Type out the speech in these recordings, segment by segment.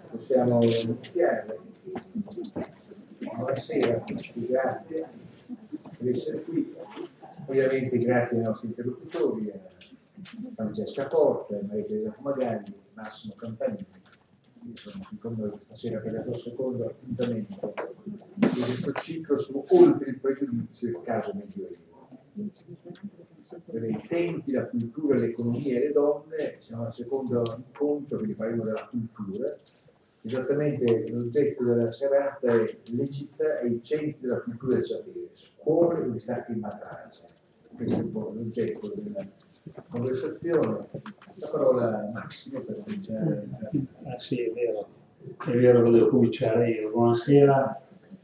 Possiamo iniziare. Buonasera, grazie per essere qui. Ovviamente grazie ai nostri interlocutori, a Francesca Forte, a Maria Teresa Fumagalli, Massimo Campanini, che sono qui con noi stasera per il nostro secondo appuntamento di questo ciclo su Oltre il pregiudizio e il caso medioevo. Per i tempi, la cultura, l'economia e le donne, siamo al secondo incontro, quindi parliamo della cultura. Esattamente l'oggetto della serata è l'Egitto e i centri della cultura del sapere, scuole e stati in matraggia. Questo è un po' l'oggetto della conversazione. La parola a Massimo per cominciare. Sì, è vero che devo cominciare io. Buonasera.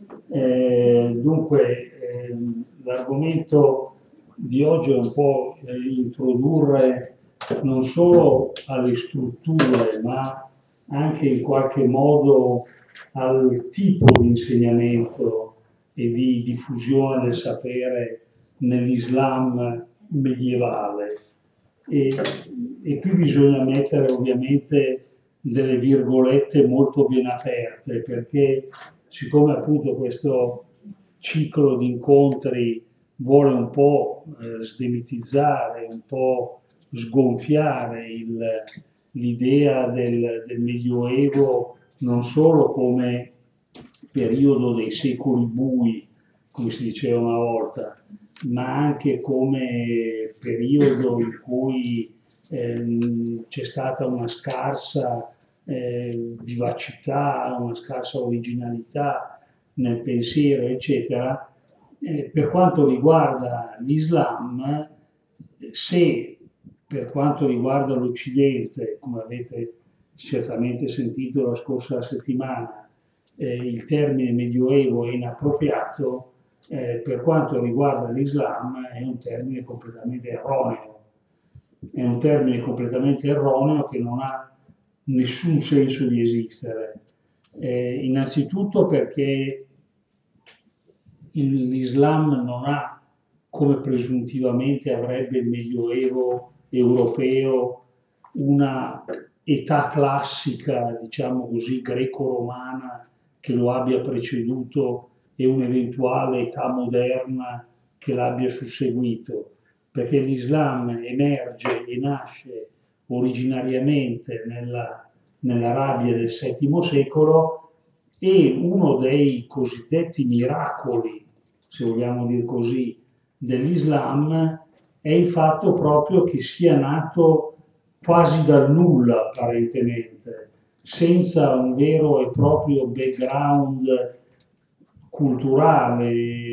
L'argomento di oggi è un po' introdurre non solo alle strutture, ma anche in qualche modo al tipo di insegnamento e di diffusione del sapere nell'Islam medievale. E qui bisogna mettere ovviamente delle virgolette molto ben aperte, perché siccome appunto questo ciclo di incontri vuole un po' sdemitizzare, un po' sgonfiare l'idea del Medioevo non solo come periodo dei secoli bui, come si diceva una volta, ma anche come periodo in cui c'è stata una scarsa vivacità, una scarsa originalità nel pensiero, eccetera. Per quanto riguarda l'Islam, se per quanto riguarda l'Occidente, come avete certamente sentito la scorsa settimana, il termine medioevo è inappropriato, per quanto riguarda l'Islam è un termine completamente erroneo. È un termine completamente erroneo che non ha nessun senso di esistere. Innanzitutto perché l'Islam non ha, come presuntivamente avrebbe il Medioevo europeo, una età classica, diciamo così, greco-romana che lo abbia preceduto e un'eventuale età moderna che l'abbia susseguito, perché l'Islam emerge e nasce originariamente nell'Arabia del VII secolo e uno dei cosiddetti miracoli, se vogliamo dire così, dell'Islam è il fatto proprio che sia nato quasi dal nulla apparentemente, senza un vero e proprio background culturale,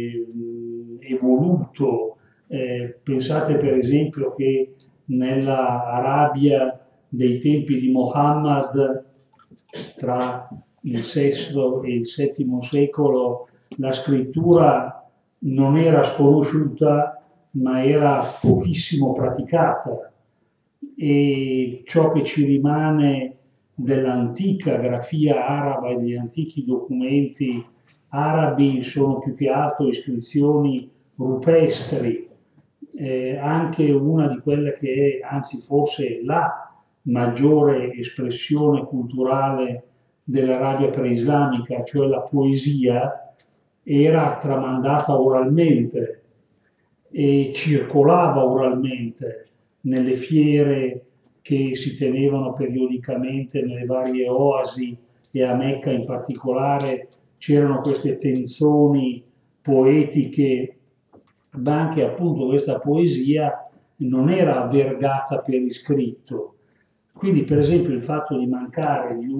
evoluto. Pensate per esempio che nella Arabia dei tempi di Muhammad, tra il VI e il VII secolo, la scrittura non era sconosciuta, ma era pochissimo praticata. E ciò che ci rimane dell'antica grafia araba e degli antichi documenti arabi sono più che altro iscrizioni rupestri, anche una di quelle che è, anzi forse la maggiore espressione culturale dell'Arabia preislamica, cioè la poesia, era tramandata oralmente e circolava oralmente nelle fiere che si tenevano periodicamente nelle varie oasi e a Mecca in particolare. C'erano queste tensioni poetiche, ma anche appunto questa poesia non era vergata per iscritto. Quindi per esempio il fatto di mancare di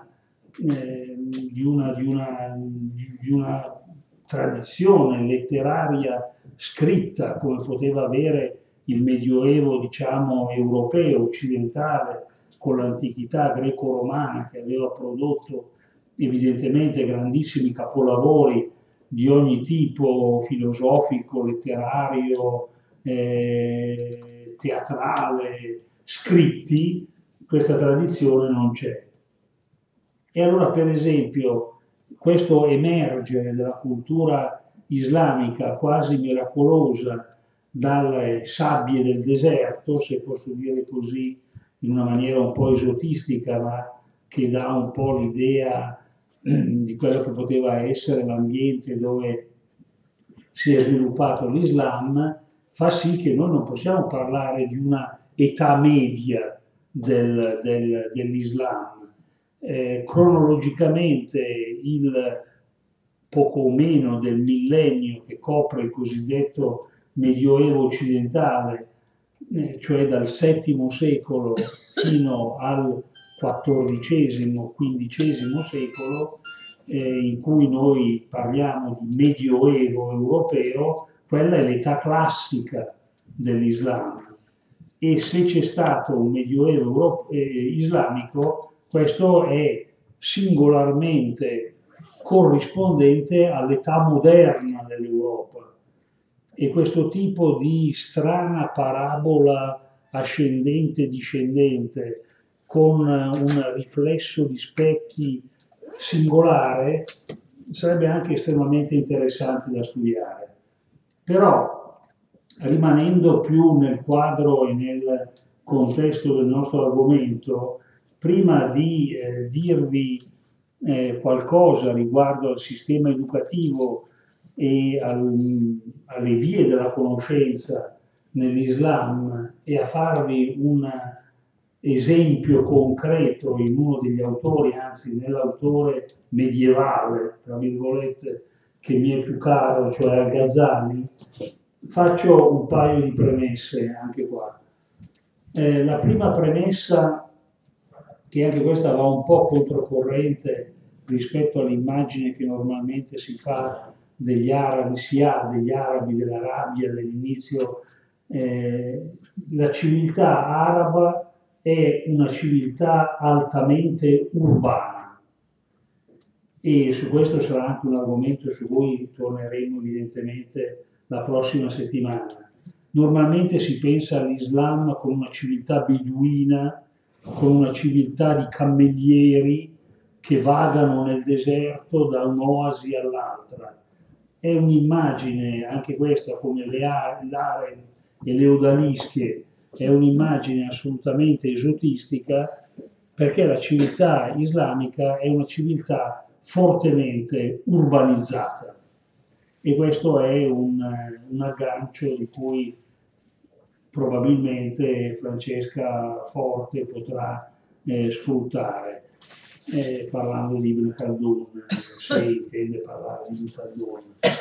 una tradizione letteraria scritta come poteva avere il Medioevo, diciamo, europeo, occidentale, con l'antichità greco-romana che aveva prodotto evidentemente grandissimi capolavori di ogni tipo, filosofico, letterario, teatrale, scritti, questa tradizione non c'è. E allora per esempio questo emergere della cultura islamica quasi miracolosa dalle sabbie del deserto, se posso dire così in una maniera un po' esotistica, ma che dà un po' l'idea di quello che poteva essere l'ambiente dove si è sviluppato l'Islam, fa sì che noi non possiamo parlare di una età media dell'Islam. Cronologicamente il poco o meno del millennio che copre il cosiddetto Medioevo occidentale, cioè dal VII secolo fino al XIV-XV secolo, in cui noi parliamo di Medioevo europeo, quella è l'età classica dell'Islam. E se c'è stato un Medioevo islamico, questo è singolarmente corrispondente all'età moderna dell'Europa. E questo tipo di strana parabola ascendente-discendente con un riflesso di specchi singolare sarebbe anche estremamente interessante da studiare. Però, rimanendo più nel quadro e nel contesto del nostro argomento, prima di dirvi qualcosa riguardo al sistema educativo e alle vie della conoscenza nell'Islam e a farvi un esempio concreto in uno degli autori, anzi nell'autore medievale, tra virgolette, che mi è più caro, cioè Al-Ghazali, faccio un paio di premesse anche qua. La prima premessa, che anche questa va un po' controcorrente rispetto all'immagine che normalmente si fa degli arabi, dell'Arabia dell'inizio, la civiltà araba è una civiltà altamente urbana e su questo sarà anche un argomento su cui torneremo evidentemente la prossima settimana. Normalmente si pensa all'Islam come una civiltà beduina, con una civiltà di cammellieri che vagano nel deserto da un'oasi all'altra. È un'immagine, anche questa, come le aree e le odalische, è un'immagine assolutamente esotistica, perché la civiltà islamica è una civiltà fortemente urbanizzata. E questo è un aggancio di cui probabilmente Francesca Forte potrà sfruttare, parlando di Ibn Khaldun, se intende parlare di Ibn Khaldun.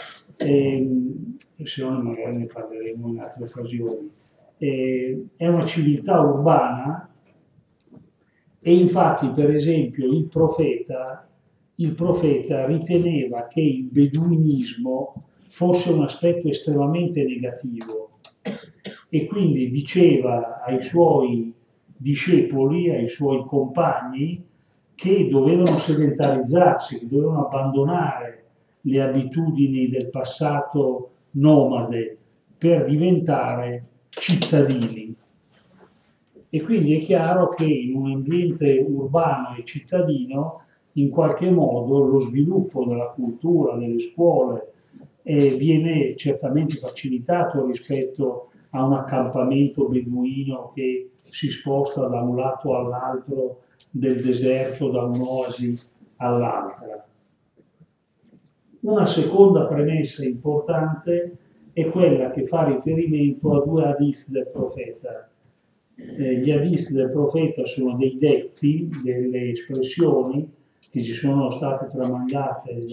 Se no magari ne parleremo in altre occasioni. È una civiltà urbana e infatti, per esempio, il profeta riteneva che il beduinismo fosse un aspetto estremamente negativo e quindi diceva ai suoi discepoli, ai suoi compagni, che dovevano sedentarizzarsi, che dovevano abbandonare le abitudini del passato nomade per diventare cittadini. E quindi è chiaro che in un ambiente urbano e cittadino, in qualche modo, lo sviluppo della cultura, delle scuole, viene certamente facilitato rispetto a un accampamento beduino che si sposta da un lato all'altro del deserto, da un'oasi all'altra. Una seconda premessa importante è quella che fa riferimento a due hadith del profeta. Gli hadith del profeta sono dei detti, delle espressioni che ci sono state tramandate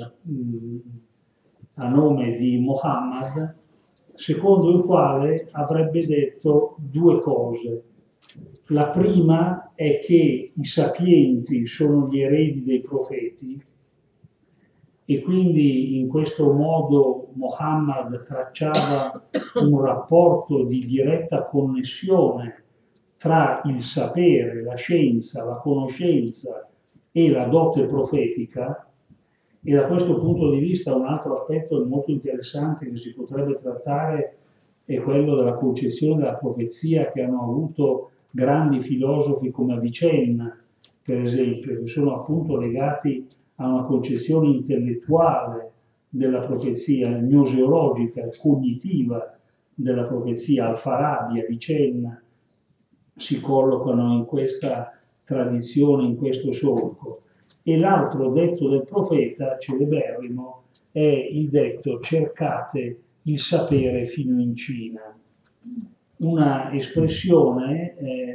a nome di Muhammad, secondo il quale avrebbe detto due cose. La prima è che i sapienti sono gli eredi dei profeti e quindi in questo modo Muhammad tracciava un rapporto di diretta connessione tra il sapere, la scienza, la conoscenza e la dote profetica. E da questo punto di vista un altro aspetto molto interessante che si potrebbe trattare è quello della concezione della profezia che hanno avuto grandi filosofi come Avicenna, per esempio, che sono appunto legati a una concezione intellettuale della profezia, gnoseologica, cognitiva della profezia. Al-Farabi, Avicenna si collocano in questa tradizione in questo solco. E l'altro detto del profeta, celeberrimo, è il detto cercate il sapere fino in Cina. Una espressione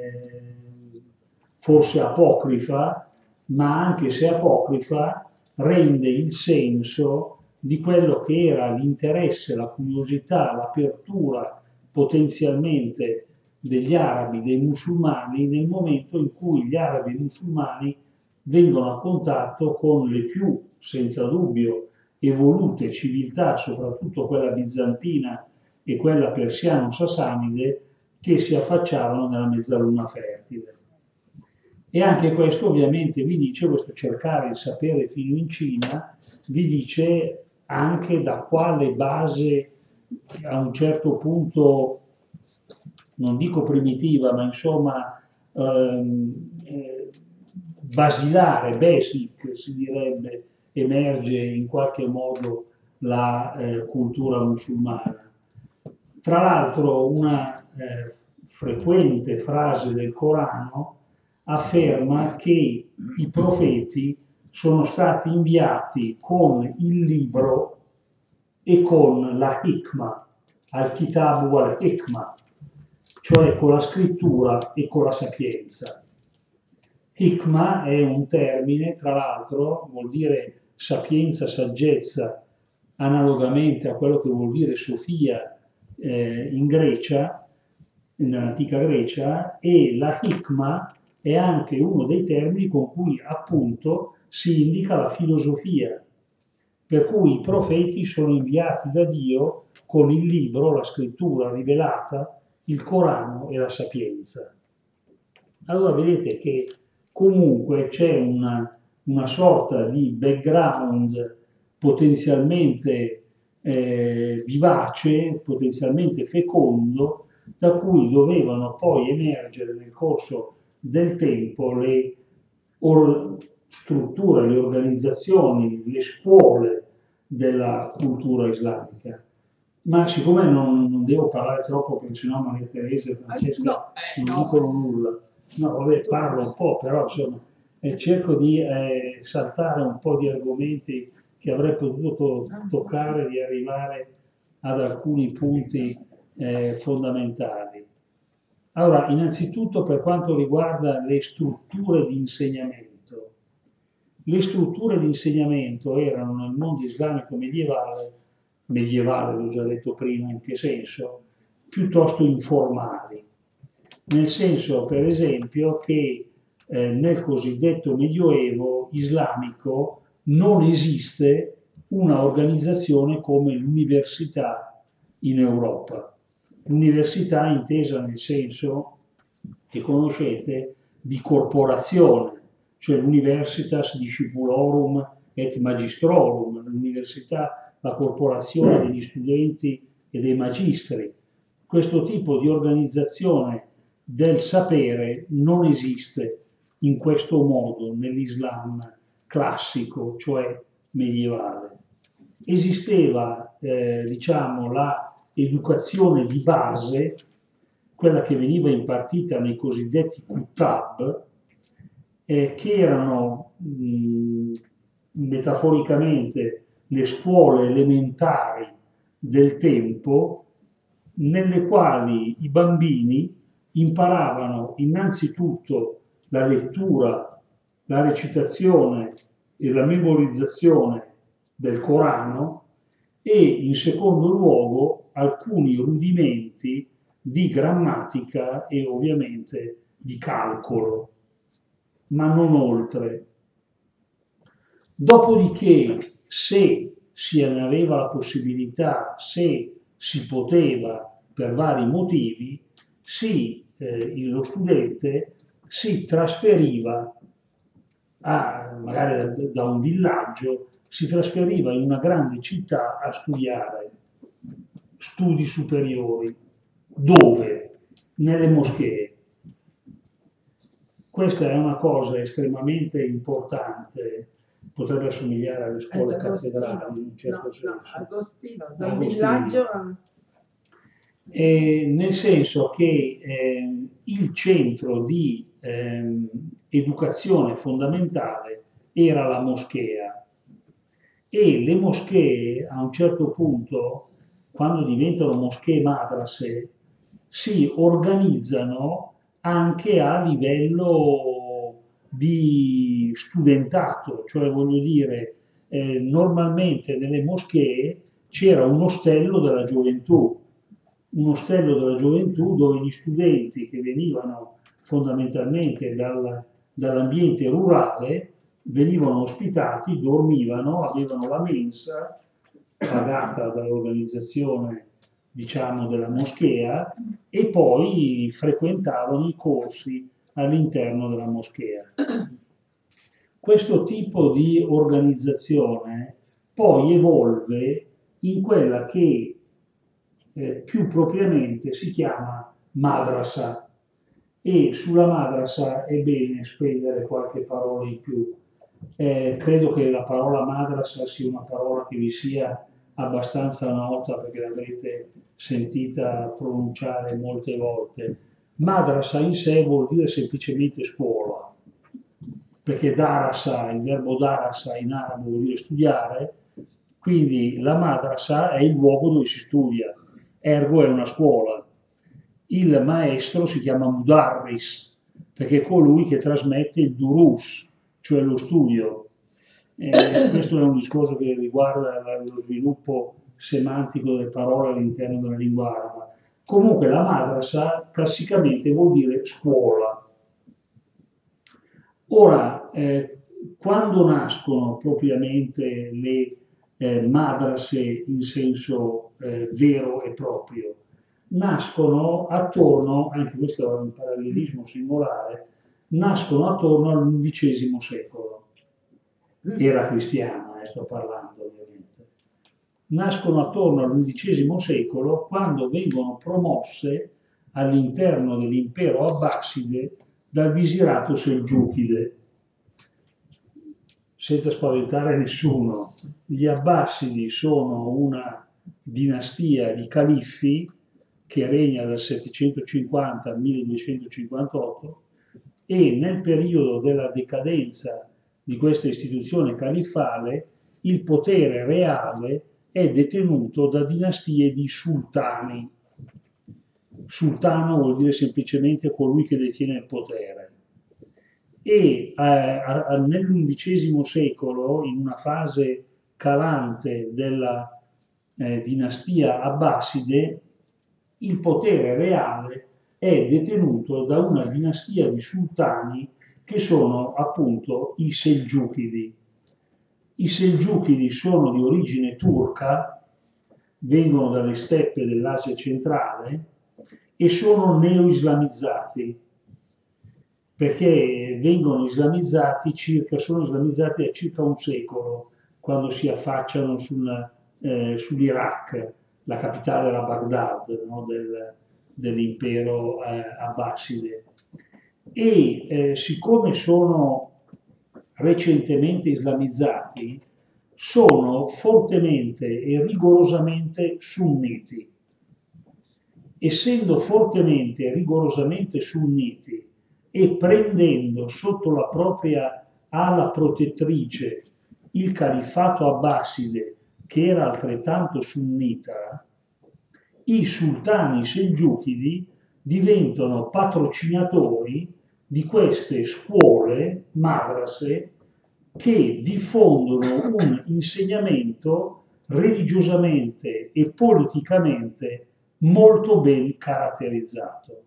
forse apocrifa, ma anche se apocrifa, rende il senso di quello che era l'interesse, la curiosità, l'apertura potenzialmente degli arabi, dei musulmani, nel momento in cui gli arabi e i musulmani vengono a contatto con le più, senza dubbio, evolute civiltà, soprattutto quella bizantina e quella persiano-sassanide, che si affacciavano nella mezzaluna fertile. E anche questo ovviamente vi dice, questo cercare il sapere fino in Cina, vi dice anche da quale base a un certo punto, non dico primitiva, ma insomma basilare, basic si direbbe, emerge in qualche modo la cultura musulmana. Tra l'altro una frequente frase del Corano afferma che i profeti sono stati inviati con il libro e con la hikmah, al-kitab wal-hikmah, cioè con la scrittura e con la sapienza. Hikmah è un termine, tra l'altro, vuol dire sapienza, saggezza, analogamente a quello che vuol dire Sofia in Grecia, nell'antica Grecia, e la hikmah è anche uno dei termini con cui appunto si indica la filosofia, per cui i profeti sono inviati da Dio con il libro, la scrittura rivelata, il Corano e la sapienza. Allora vedete che comunque c'è una sorta di background potenzialmente vivace, potenzialmente fecondo, da cui dovevano poi emergere nel corso del tempo le strutture, le organizzazioni, le scuole della cultura islamica. Ma siccome non devo parlare troppo, perché sennò Maria Teresa e Francesca non dicono nulla, no, vabbè, parlo un po', però insomma, cerco di saltare un po' di argomenti che avrei potuto toccare, di arrivare ad alcuni punti fondamentali. Allora, innanzitutto per quanto riguarda le strutture di insegnamento. Le strutture di insegnamento erano nel mondo islamico medievale, l'ho già detto prima, in che senso? Piuttosto informali. Nel senso, per esempio, che nel cosiddetto Medioevo islamico non esiste una organizzazione come l'università in Europa. L'università intesa nel senso che conoscete di corporazione, cioè l'universitas discipulorum et magistrorum, l'università, la corporazione degli studenti e dei magistri. Questo tipo di organizzazione del sapere non esiste in questo modo nell'Islam classico, cioè medievale. Esisteva, diciamo, la educazione di base, quella che veniva impartita nei cosiddetti kutab, che erano metaforicamente le scuole elementari del tempo, nelle quali i bambini imparavano innanzitutto la lettura, la recitazione e la memorizzazione del Corano e in secondo luogo alcuni rudimenti di grammatica e ovviamente di calcolo, ma non oltre. Dopodiché, se si ne aveva la possibilità, se si poteva per vari motivi, lo studente si trasferiva magari da un villaggio, si trasferiva in una grande città a studiare studi superiori. Dove? Nelle moschee. Questa è una cosa estremamente importante, potrebbe assomigliare alle scuole cattedrali in un certo senso. Agostino, da un villaggio nel senso che il centro di educazione fondamentale era la moschea. E le moschee a un certo punto, quando diventano moschee madrase, si organizzano anche a livello di studentato, cioè voglio dire, normalmente nelle moschee c'era un ostello della gioventù dove gli studenti che venivano fondamentalmente dall'ambiente rurale venivano ospitati, dormivano, avevano la mensa pagata dall'organizzazione, diciamo, della moschea e poi frequentavano i corsi all'interno della moschea. Questo tipo di organizzazione poi evolve in quella che più propriamente si chiama madrasa, e sulla madrasa è bene spendere qualche parola in più. Credo che la parola madrasa sia una parola che vi sia abbastanza nota perché l'avrete sentita pronunciare molte volte. Madrasa in sé vuol dire semplicemente scuola, perché darasa, il verbo darasa in arabo vuol dire studiare, quindi la madrasa è il luogo dove si studia, ergo è una scuola. Il maestro si chiama mudarris, perché è colui che trasmette il durus, cioè lo studio. Questo è un discorso che riguarda lo sviluppo semantico delle parole all'interno della lingua araba. Comunque la madrasa classicamente vuol dire scuola. Ora, quando nascono propriamente le madrase in senso vero e proprio? Nascono attorno, anche questo è un parallelismo singolare, nascono attorno all'undicesimo secolo. Era cristiana, sto parlando ovviamente. Nascono attorno all'undicesimo secolo quando vengono promosse all'interno dell'impero abbaside dal visirato selgiukide. Senza spaventare nessuno, gli abbasidi sono una dinastia di califfi che regna dal 750 al 1258 e nel periodo della decadenza di questa istituzione califfale il potere reale è detenuto da dinastie di sultani. Sultano vuol dire semplicemente colui che detiene il potere. E nell'undicesimo secolo, in una fase calante della dinastia abbaside, il potere reale è detenuto da una dinastia di sultani che sono appunto i Selgiukidi. I Selgiukidi sono di origine turca, vengono dalle steppe dell'Asia centrale e sono neo-islamizzati, perché sono islamizzati da circa un secolo, quando si affacciano sull'Iraq, la capitale era Baghdad, no, dell'impero abbaside. E siccome sono recentemente islamizzati, sono fortemente e rigorosamente sunniti. Essendo fortemente e rigorosamente sunniti e prendendo sotto la propria ala protettrice il califfato abbaside, che era altrettanto sunnita, i sultani selgiukidi diventano patrocinatori di queste scuole, madrase, che diffondono un insegnamento religiosamente e politicamente molto ben caratterizzato.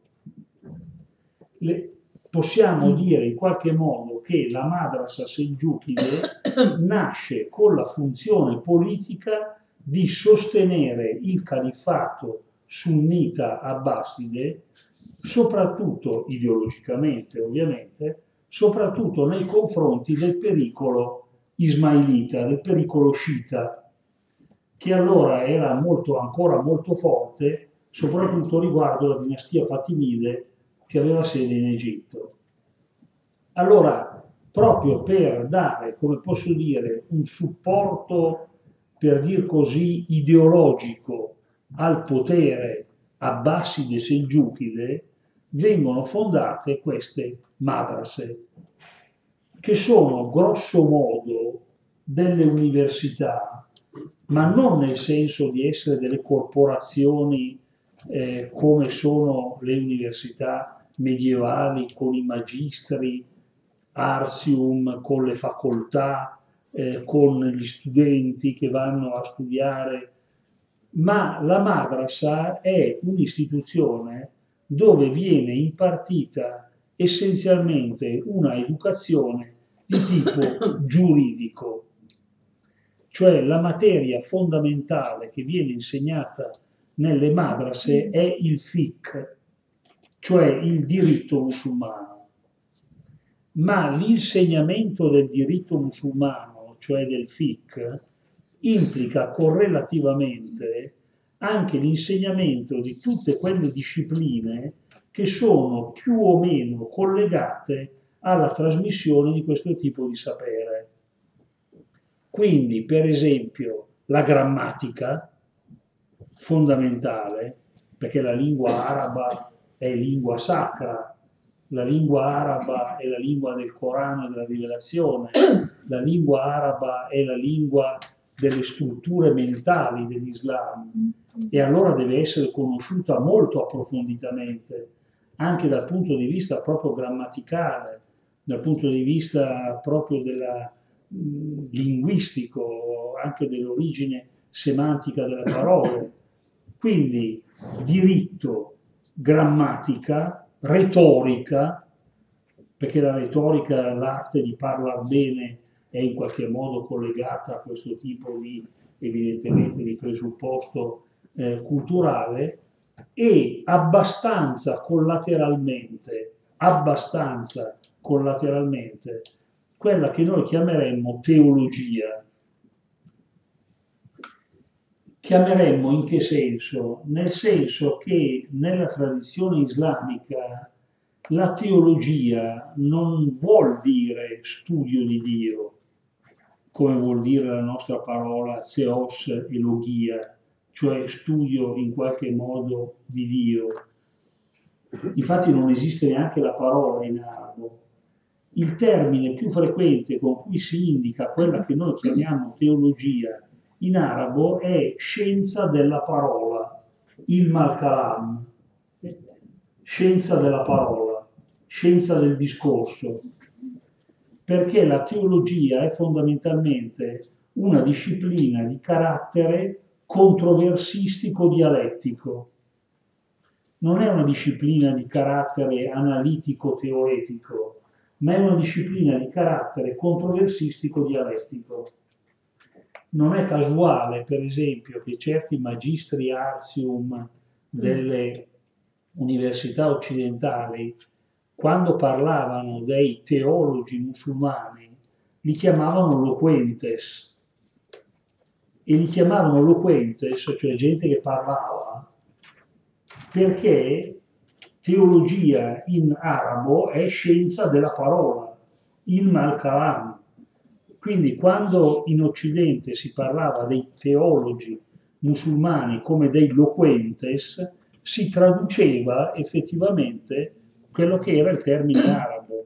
Possiamo dire in qualche modo che la madrasa selgiukide nasce con la funzione politica di sostenere il califfato sunnita abbaside, soprattutto ideologicamente ovviamente, soprattutto nei confronti del pericolo ismailita, del pericolo sciita, che allora era ancora molto forte, soprattutto riguardo la dinastia Fatimide che aveva sede in Egitto. Allora, proprio per dare, come posso dire, un supporto, per dir così, ideologico al potere abbaside selgiukide, vengono fondate queste madrase, che sono grosso modo delle università, ma non nel senso di essere delle corporazioni come sono le università medievali con i magistri, Artium, con le facoltà, con gli studenti che vanno a studiare, ma la madrasa è un'istituzione dove viene impartita essenzialmente una educazione di tipo giuridico, cioè la materia fondamentale che viene insegnata nelle madrase è il fiqh, cioè il diritto musulmano. Ma l'insegnamento del diritto musulmano, cioè del fiqh, implica correlativamente anche l'insegnamento di tutte quelle discipline che sono più o meno collegate alla trasmissione di questo tipo di sapere. Quindi, per esempio, la grammatica, fondamentale, perché la lingua araba è lingua sacra, la lingua araba è la lingua del Corano e della rivelazione, la lingua araba è la lingua delle strutture mentali dell'Islam e allora deve essere conosciuta molto approfonditamente, anche dal punto di vista proprio grammaticale, dal punto di vista proprio della linguistico, anche dell'origine semantica delle parole. Quindi diritto, grammatica, retorica, perché la retorica, l'arte di parlare bene, è in qualche modo collegata a questo tipo di, evidentemente, di presupposto culturale, e abbastanza collateralmente, quella che noi chiameremmo teologia. Chiameremmo in che senso? Nel senso che nella tradizione islamica la teologia non vuol dire studio di Dio, come vuol dire la nostra parola theos e logia, cioè studio in qualche modo di Dio. Infatti non esiste neanche la parola in arabo. Il termine più frequente con cui si indica quella che noi chiamiamo teologia in arabo è scienza della parola, ilm al-kalam, scienza della parola, scienza del discorso, perché la teologia è fondamentalmente una disciplina di carattere controversistico-dialettico. Non è una disciplina di carattere analitico-teoretico, ma è una disciplina di carattere controversistico-dialettico. Non è casuale, per esempio, che certi magistri artium delle università occidentali, quando parlavano dei teologi musulmani, li chiamavano loquentes. E li chiamavano loquentes, cioè gente che parlava, perché teologia in arabo è scienza della parola, ilm al-kalam. Quindi quando in Occidente si parlava dei teologi musulmani come dei loquentes, si traduceva effettivamente quello che era il termine arabo.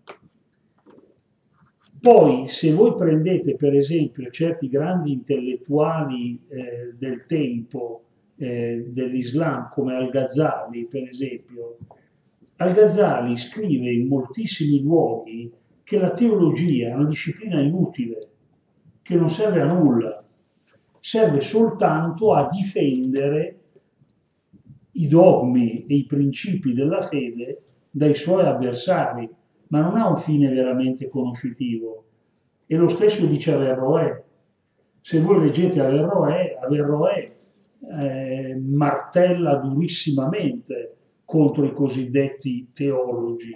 Poi, se voi prendete per esempio certi grandi intellettuali del tempo dell'Islam, come Al-Ghazali, per esempio, Al-Ghazali scrive in moltissimi luoghi che la teologia è una disciplina inutile, che non serve a nulla, serve soltanto a difendere i dogmi e i principi della fede dai suoi avversari, ma non ha un fine veramente conoscitivo. E lo stesso dice Averroè. Se voi leggete Averroè martella durissimamente contro i cosiddetti teologi.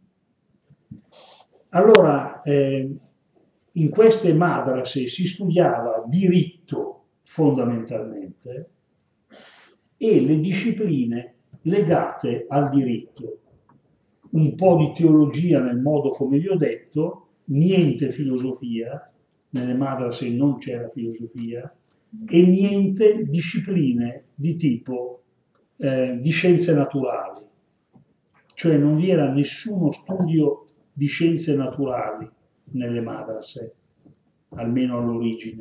Allora, in queste madrase si studiava diritto fondamentalmente e le discipline legate al diritto. Un po' di teologia nel modo come vi ho detto, niente filosofia, nelle madrase non c'era filosofia, e niente discipline di tipo di scienze naturali. cioè non vi era nessuno studio di scienze naturali nelle madrase, almeno all'origine.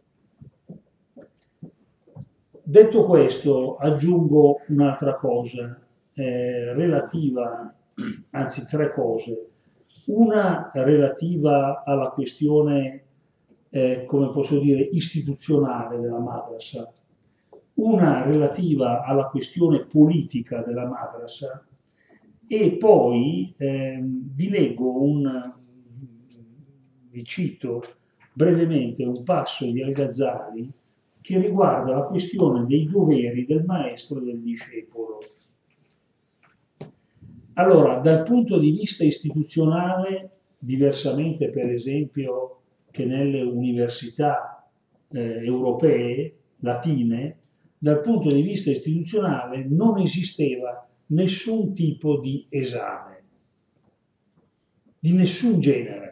Detto questo, aggiungo un'altra cosa relativa, anzi tre cose. Una relativa alla questione, come posso dire, istituzionale della madrasa, una relativa alla questione politica della madrasa, e poi vi cito brevemente un passo di Al-Ghazali che riguarda la questione dei doveri del maestro e del discepolo. Allora, dal punto di vista istituzionale, diversamente per esempio che nelle università europee, latine, dal punto di vista istituzionale non esisteva nessun tipo di esame, di nessun genere.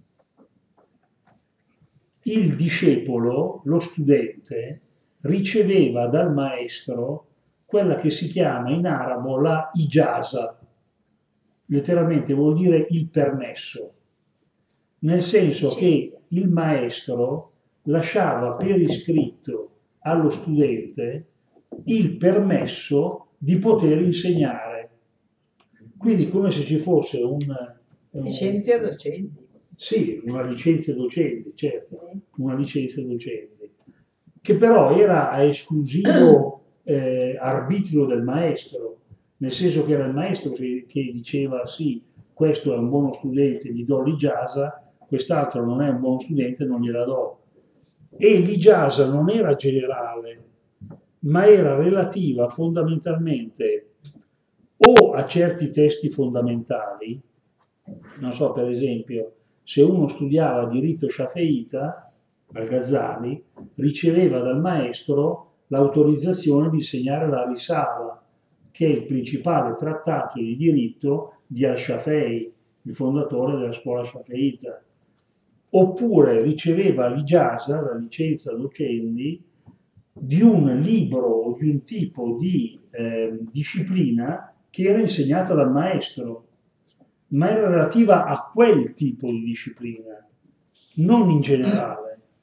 Il discepolo, lo studente, riceveva dal maestro quella che si chiama in arabo la ijaza, letteralmente vuol dire il permesso, nel senso che il maestro lasciava per iscritto allo studente il permesso di poter insegnare. Quindi come se ci fosse Licenza docenti. Sì, una licenza docente, certo, una licenza docente, che però era a esclusivo arbitrio del maestro, nel senso che era il maestro che diceva sì, questo è un buono studente, gli do l'ijaza, quest'altro non è un buono studente, non gliela do. E l'ijaza non era generale, ma era relativa fondamentalmente o a certi testi fondamentali, non so, per esempio, se uno studiava diritto shafi'ita, Al-Ghazali, riceveva dal maestro l'autorizzazione di insegnare la Risala, che è il principale trattato di diritto di Al-Shafi'i, il fondatore della scuola shafi'ita. Oppure riceveva l'ijaza, la licenza docendi, di un libro o di un tipo di disciplina che era insegnata dal maestro, ma era relativa a quel tipo di disciplina, non in generale.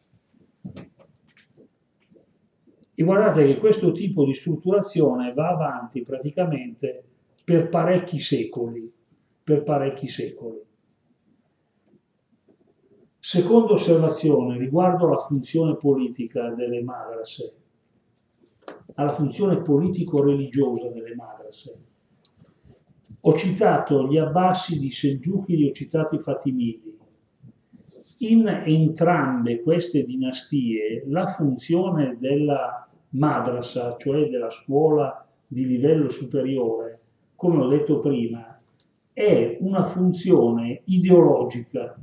E guardate che questo tipo di strutturazione va avanti praticamente per parecchi secoli, Seconda osservazione riguardo alla funzione politica delle madrase, alla funzione politico-religiosa delle madrase. Ho citato gli Abbasidi, i Selgiuchidi, ho citato i Fatimidi. In entrambe queste dinastie la funzione della madrasa, cioè della scuola di livello superiore, come ho detto prima, è una funzione ideologica.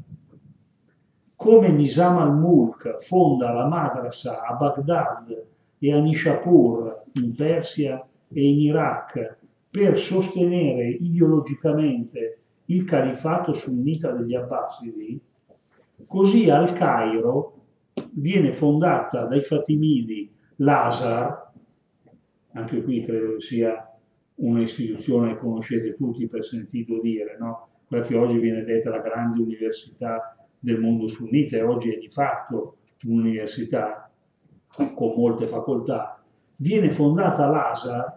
Come Nizam al-Mulk fonda la madrasa a Baghdad e a Nishapur in Persia e in Iraq per sostenere ideologicamente il califfato sunnita degli Abbasidi, così al Cairo viene fondata dai Fatimidi l'Azhar, anche qui credo che sia un'istituzione che conoscete tutti per sentito dire, no? Quella che oggi viene detta la grande università del mondo sunnita, e oggi è di fatto un'università con molte facoltà. Viene fondata l'Azhar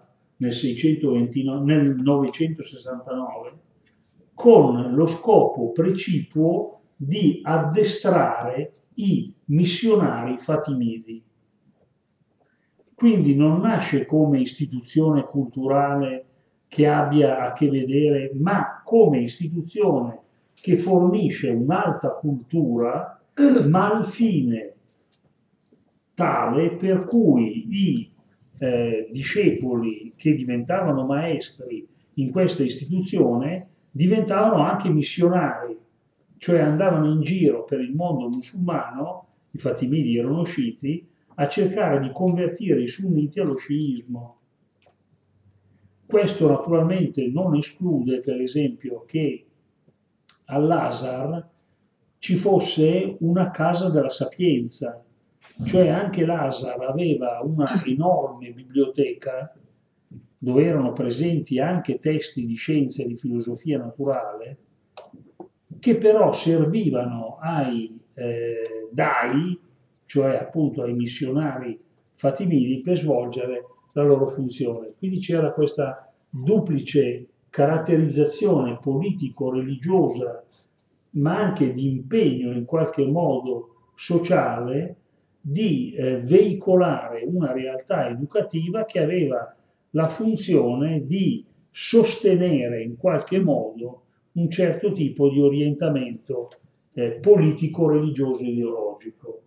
nel 969 con lo scopo precipuo di addestrare i missionari fatimidi. Quindi non nasce come istituzione culturale che abbia a che vedere, ma come istituzione che fornisce un'alta cultura, ma al fine tale per cui i discepoli che diventavano maestri in questa istituzione diventavano anche missionari, cioè andavano in giro per il mondo musulmano, i Fatimidi erano sciiti, a cercare di convertire i sunniti allo sciismo. Questo naturalmente non esclude, per esempio, che all'Azhar ci fosse una casa della sapienza, cioè anche l'Azhar aveva una enorme biblioteca dove erano presenti anche testi di scienza e di filosofia naturale, che però servivano ai dai, cioè appunto ai missionari fatimidi, per svolgere la loro funzione. Quindi c'era questa duplice caratterizzazione politico-religiosa, ma anche di impegno in qualche modo sociale, di veicolare una realtà educativa che aveva la funzione di sostenere in qualche modo un certo tipo di orientamento politico, religioso, ideologico.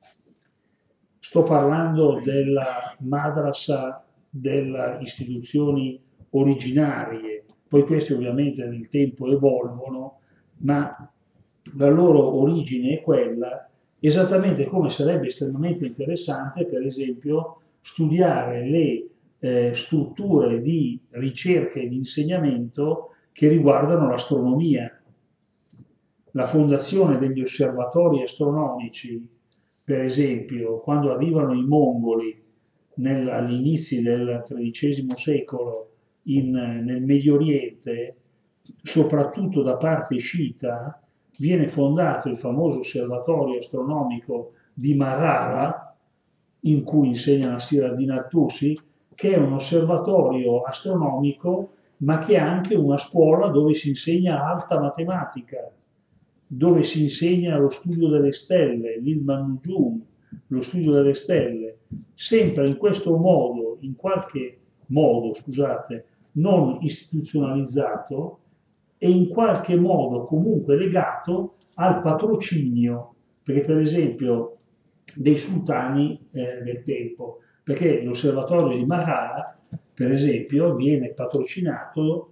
Sto parlando della madrasa, delle istituzioni originarie, poi queste ovviamente nel tempo evolvono, ma la loro origine è quella, esattamente come sarebbe estremamente interessante, per esempio, studiare le strutture di ricerca e di insegnamento che riguardano l'astronomia. La fondazione degli osservatori astronomici, per esempio, quando arrivano i mongoli agli inizi del XIII secolo nel Medio Oriente, soprattutto da parte sciita, viene fondato il famoso osservatorio astronomico di Marrara, in cui insegna Nasir ad-Din al-Tusi, che è un osservatorio astronomico, ma che è anche una scuola dove si insegna alta matematica, dove si insegna lo studio delle stelle, l'Ilm an-Nujum, lo studio delle stelle, sempre in questo modo, in qualche modo, scusate, non istituzionalizzato e in qualche modo comunque legato al patrocinio, perché per esempio dei sultani del tempo, perché l'osservatorio di Marrara, per esempio, viene patrocinato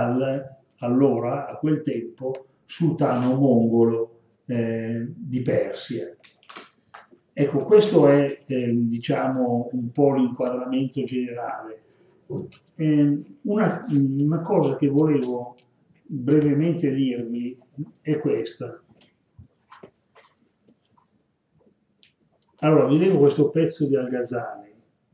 allora, a quel tempo, sultano mongolo di Persia. Ecco, questo è diciamo un po' l'inquadramento generale. Una cosa che volevo brevemente dirvi è questa. Allora, vi leggo questo pezzo di Al-Ghazali.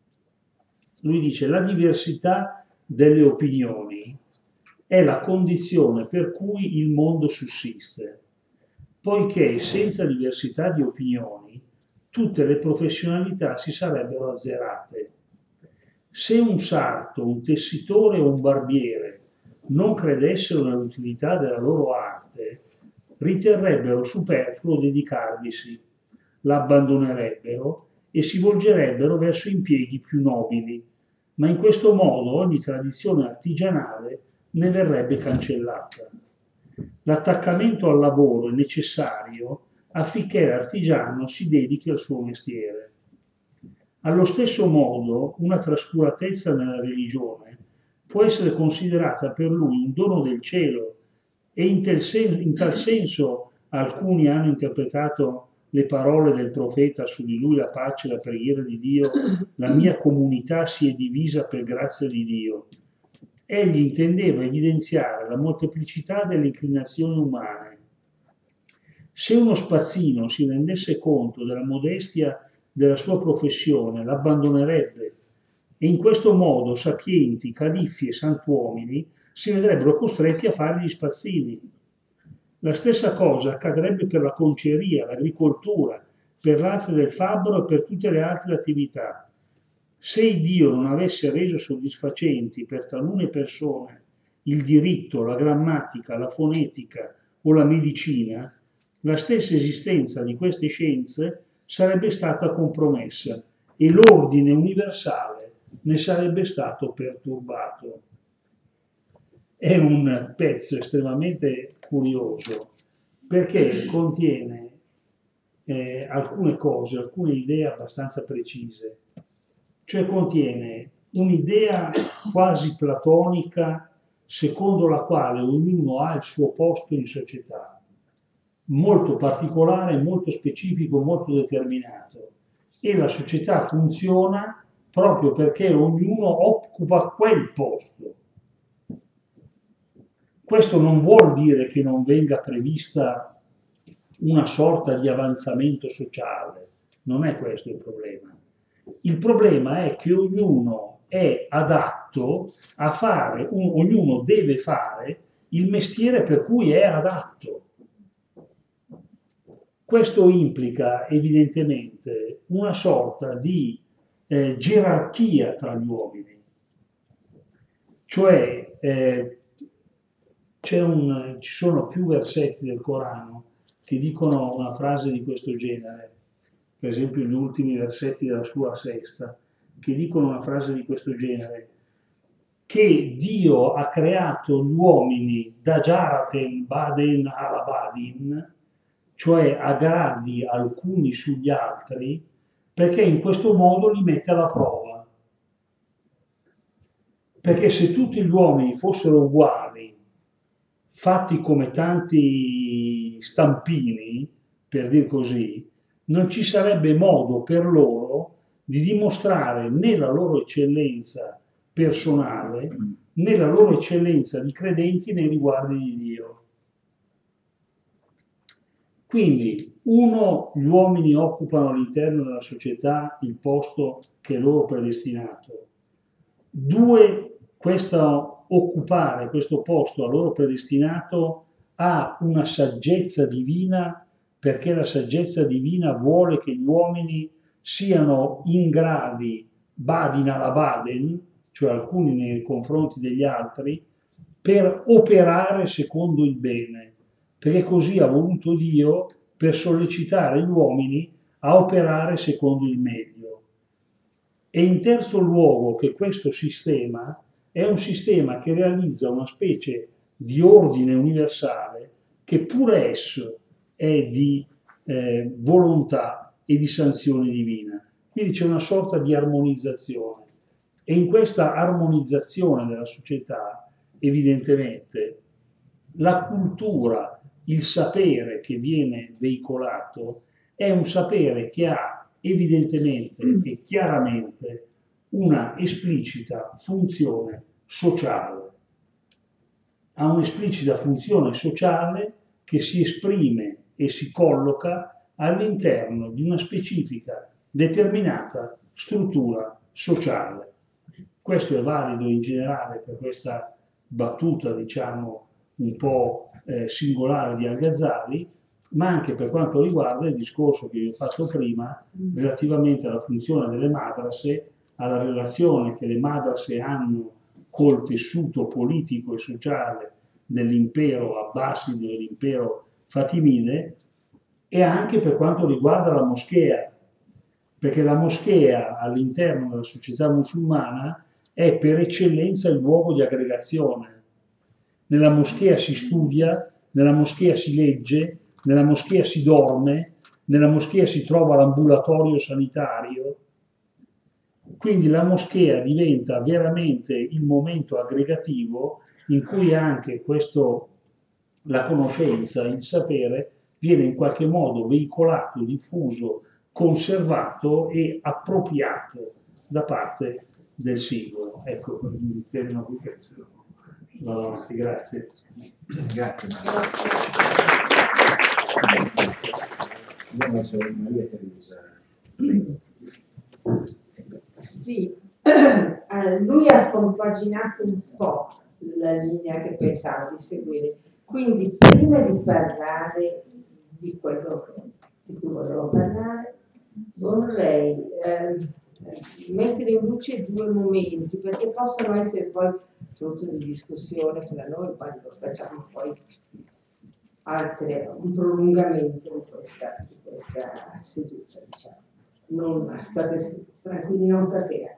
Lui dice: la diversità delle opinioni è la condizione per cui il mondo sussiste, poiché senza diversità di opinioni tutte le professionalità si sarebbero azzerate. Se un sarto, un tessitore o un barbiere non credessero nell'utilità della loro arte, riterrebbero superfluo dedicarvisi, la abbandonerebbero e si volgerebbero verso impieghi più nobili, ma in questo modo ogni tradizione artigianale ne verrebbe cancellata. L'attaccamento al lavoro è necessario affinché l'artigiano si dedichi al suo mestiere. Allo stesso modo, una trascuratezza nella religione può essere considerata per lui un dono del cielo e in tal senso alcuni hanno interpretato le parole del profeta su di lui, la pace e la preghiera di Dio: la mia comunità si è divisa per grazia di Dio. Egli intendeva evidenziare la molteplicità delle inclinazioni umane. Se uno spazzino si rendesse conto della modestia della sua professione, l'abbandonerebbe e in questo modo sapienti, califfi e santuomini si vedrebbero costretti a fare gli spazzini. La stessa cosa accadrebbe per la conceria, l'agricoltura, per l'arte del fabbro e per tutte le altre attività. Se Dio non avesse reso soddisfacenti per talune persone il diritto, la grammatica, la fonetica o la medicina, la stessa esistenza di queste scienze sarebbe stata compromessa e l'ordine universale ne sarebbe stato perturbato. È un pezzo estremamente curioso perché contiene alcune cose, alcune idee abbastanza precise. Cioè contiene un'idea quasi platonica secondo la quale ognuno ha il suo posto in società, molto particolare, molto specifico, molto determinato, e la società funziona proprio perché ognuno occupa quel posto. Questo non vuol dire che non venga prevista una sorta di avanzamento sociale, non è questo il problema. Il problema è che ognuno è adatto a fare, ognuno deve fare il mestiere per cui è adatto. Questo implica evidentemente una sorta di gerarchia tra gli uomini, cioè ci sono più versetti del Corano che dicono una frase di questo genere, per esempio gli ultimi versetti della sura sesta, che dicono una frase di questo genere, che Dio ha creato gli uomini da Jaraten Baden ala Badin, cioè a gradi alcuni sugli altri, perché in questo modo li mette alla prova. Perché se tutti gli uomini fossero uguali, fatti come tanti stampini, per dir così, non ci sarebbe modo per loro di dimostrare né la loro eccellenza personale né la loro eccellenza di credenti nei riguardi di Dio. Quindi, uno, gli uomini occupano all'interno della società il posto che è loro predestinato. Due, occupare questo posto a loro predestinato ha una saggezza divina, perché la saggezza divina vuole che gli uomini siano in gradi badin alla baden, cioè alcuni nei confronti degli altri, per operare secondo il bene, perché così ha voluto Dio per sollecitare gli uomini a operare secondo il meglio. E in terzo luogo che questo sistema è un sistema che realizza una specie di ordine universale che pure esso è di volontà e di sanzione divina. Quindi c'è una sorta di armonizzazione e in questa armonizzazione della società evidentemente la cultura, il sapere che viene veicolato è un sapere che ha evidentemente e chiaramente una esplicita funzione sociale. Ha un'esplicita funzione sociale che si esprime e si colloca all'interno di una specifica determinata struttura sociale. Questo è valido in generale per questa battuta, diciamo, un po' singolare di Al-Ghazali, ma anche per quanto riguarda il discorso che vi ho fatto prima relativamente alla funzione delle madrase, alla relazione che le madrase hanno col tessuto politico e sociale dell'impero abbaside e dell'impero fatimide, e anche per quanto riguarda la moschea, perché la moschea all'interno della società musulmana è per eccellenza il luogo di aggregazione. Nella moschea si studia, nella moschea si legge, nella moschea si dorme, nella moschea si trova l'ambulatorio sanitario. Quindi la moschea diventa veramente il momento aggregativo in cui anche la conoscenza, il sapere, viene in qualche modo veicolato, diffuso, conservato e appropriato da parte del singolo. Ecco, termino qui. No, grazie. Grazie. Maria Teresa. Sì, lui ha scompaginato un po' la linea che pensavo di seguire. Quindi, prima di parlare di quello di cui volevo parlare, vorrei mettere in luce due momenti, perché possono essere poi frutto di discussione fra noi, poi lo facciamo poi un prolungamento di questa seduta, diciamo. Non state tranquilli, non stasera.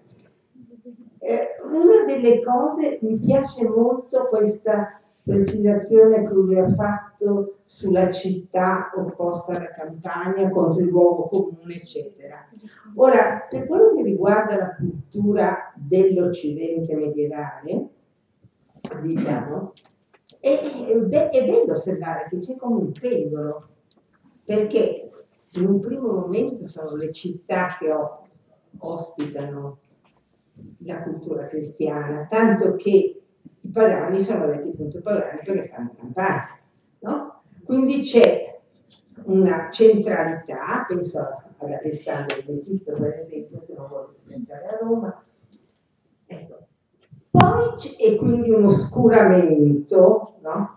Una delle cose, mi piace molto questa precisazione che lui ha fatto sulla città opposta alla campagna contro il luogo comune, eccetera. Ora, per quello che riguarda la cultura dell'Occidente medievale, diciamo, è bello osservare che c'è come un pendolo, perché in un primo momento sono le città che ospitano la cultura cristiana, tanto che i pagani sono detti appunto pagani perché stanno in campagna, no? Quindi c'è una centralità, penso all'Alessandria d'Egitto per esempio, se non volete pensare a Roma, Ecco. Poi e quindi un oscuramento, no?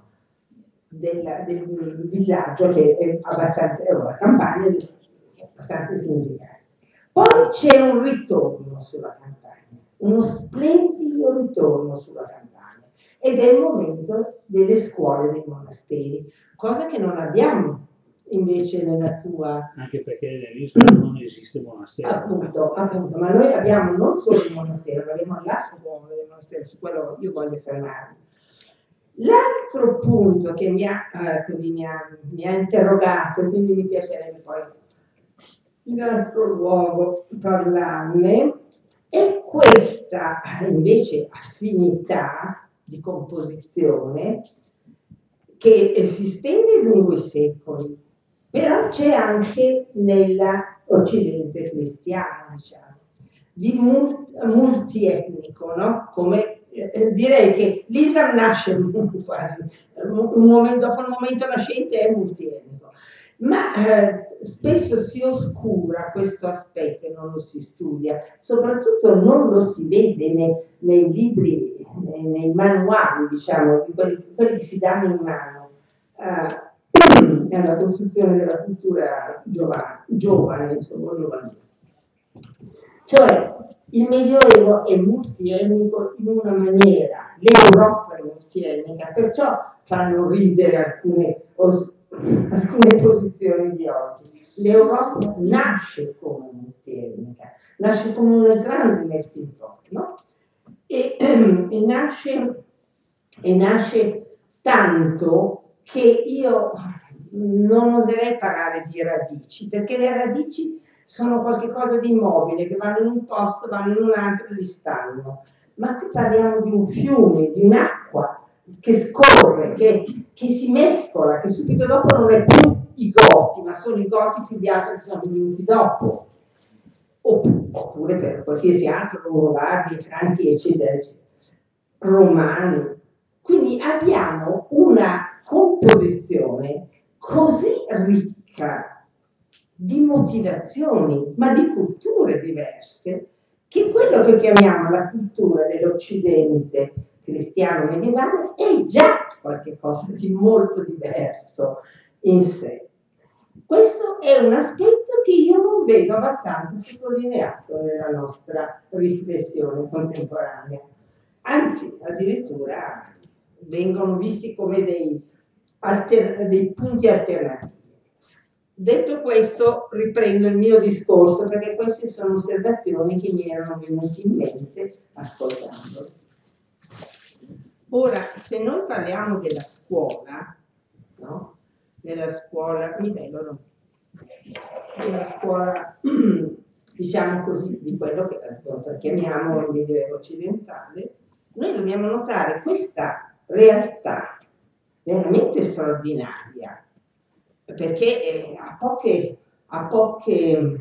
del villaggio che è abbastanza, è una campagna che è abbastanza significativa. Poi c'è un ritorno sulla campagna, uno splendido ritorno sulla campagna, ed è il momento delle scuole dei monasteri, cosa che non abbiamo invece nella tua... Anche perché nell'isola non esiste monastero. Appunto, ma noi abbiamo non solo il monastero, ma abbiamo la scuola del monastero, su quello io voglio fermarmi. L'altro punto che mi ha interrogato, e quindi mi piacerebbe poi in altro luogo parlarne, è questa invece affinità di composizione che si stende lungo i secoli, però c'è anche nell'Occidente cristiano, diciamo, di multietnico, no? Come direi che l'Islam nasce quasi, dopo il momento nascente è multietnico, ma spesso si oscura questo aspetto e non lo si studia, soprattutto non lo si vede nei libri, nei manuali, diciamo, di quelli che si danno in mano alla costruzione della cultura giovane, insomma, giovanile. Cioè, il Medioevo è multietnico in una maniera, l'Europa è multietnica, perciò fanno ridere alcune posizioni di oggi. L'Europa nasce come multietnica, nasce come una grande melting pot, no? E nasce tanto che io non oserei parlare di radici, perché le radici sono qualcosa di immobile, che vanno in un posto, vanno in un altro e li stanno. Ma qui parliamo di un fiume, di un'acqua che scorre, che si mescola, che subito dopo non è più i Goti, ma sono i Goti più gli altri che sono venuti dopo. Oppure per qualsiasi altro, Longobardi, Franchi, eccetera, eccetera. Romani. Quindi abbiamo una composizione così ricca di motivazioni, ma di culture diverse, che quello che chiamiamo la cultura dell'Occidente cristiano medievale è già qualcosa di molto diverso in sé. Questo è un aspetto che io non vedo abbastanza sottolineato nella nostra riflessione contemporanea. Anzi, addirittura vengono visti come dei punti alternativi. Detto questo, riprendo il mio discorso, perché queste sono osservazioni che mi erano venute in mente ascoltandolo. Ora, se noi parliamo della scuola, no? Della scuola, della scuola, diciamo così, di quello che appunto chiamiamo il Medioevo occidentale, noi dobbiamo notare questa realtà veramente straordinaria, perché ha poche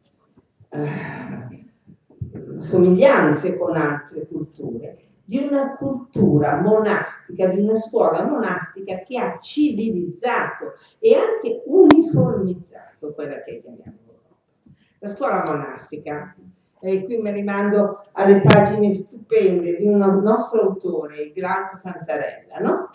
somiglianze con altre culture, di una cultura monastica, di una scuola monastica che ha civilizzato e anche uniformizzato quella che chiamiamo Europa. La scuola monastica, e qui mi rimando alle pagine stupende di un nostro autore, Glauco Cantarella, no?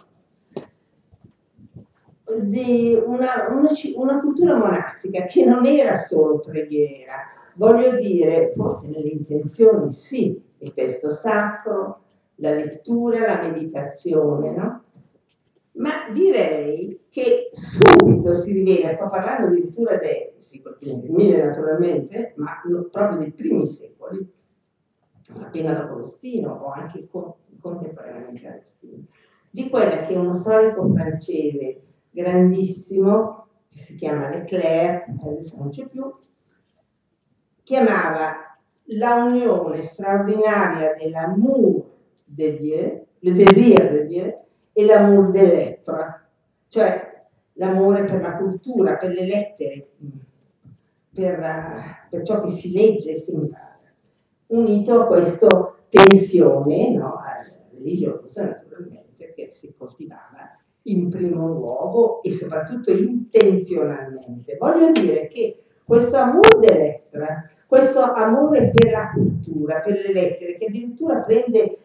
Di una cultura monastica che non era solo preghiera, voglio dire, forse nelle intenzioni sì, il testo sacro, la lettura, la meditazione, no? Ma direi che subito si rivela, sto parlando addirittura dei secoli primi, naturalmente, ma proprio dei primi secoli, appena dopo Agostino o anche contemporaneamente Agostino, di quella che uno storico francese grandissimo, che si chiama Leclerc, adesso non c'è più, chiamava la unione straordinaria dell'amour de Dieu, le désir de Dieu, e l'amour des lettres, cioè l'amore per la cultura, per le lettere, per ciò che si legge e si impara, unito a questa tensione, no, religiosa naturalmente, che si coltivava in primo luogo e soprattutto intenzionalmente. Voglio dire che questo amor de lettres, questo amore per la cultura, per le lettere, che addirittura prende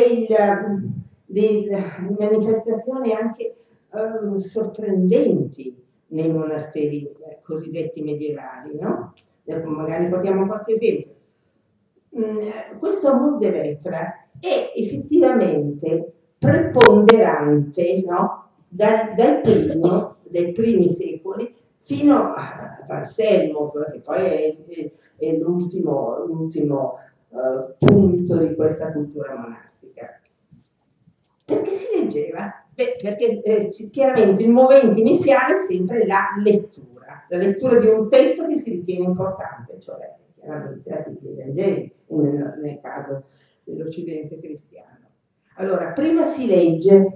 delle manifestazioni anche sorprendenti nei monasteri cosiddetti medievali, no? Magari portiamo qualche esempio. Questo amor de lettres è effettivamente preponderante, no? Dai primi secoli fino ad Anselmo, che poi è l'ultimo punto di questa cultura monastica. Perché si leggeva? Beh, perché chiaramente il momento iniziale è sempre la lettura di un testo che si ritiene importante, cioè chiaramente la Bibbia e i Vangeli, nel caso dell'Occidente cristiano. Allora, prima si legge,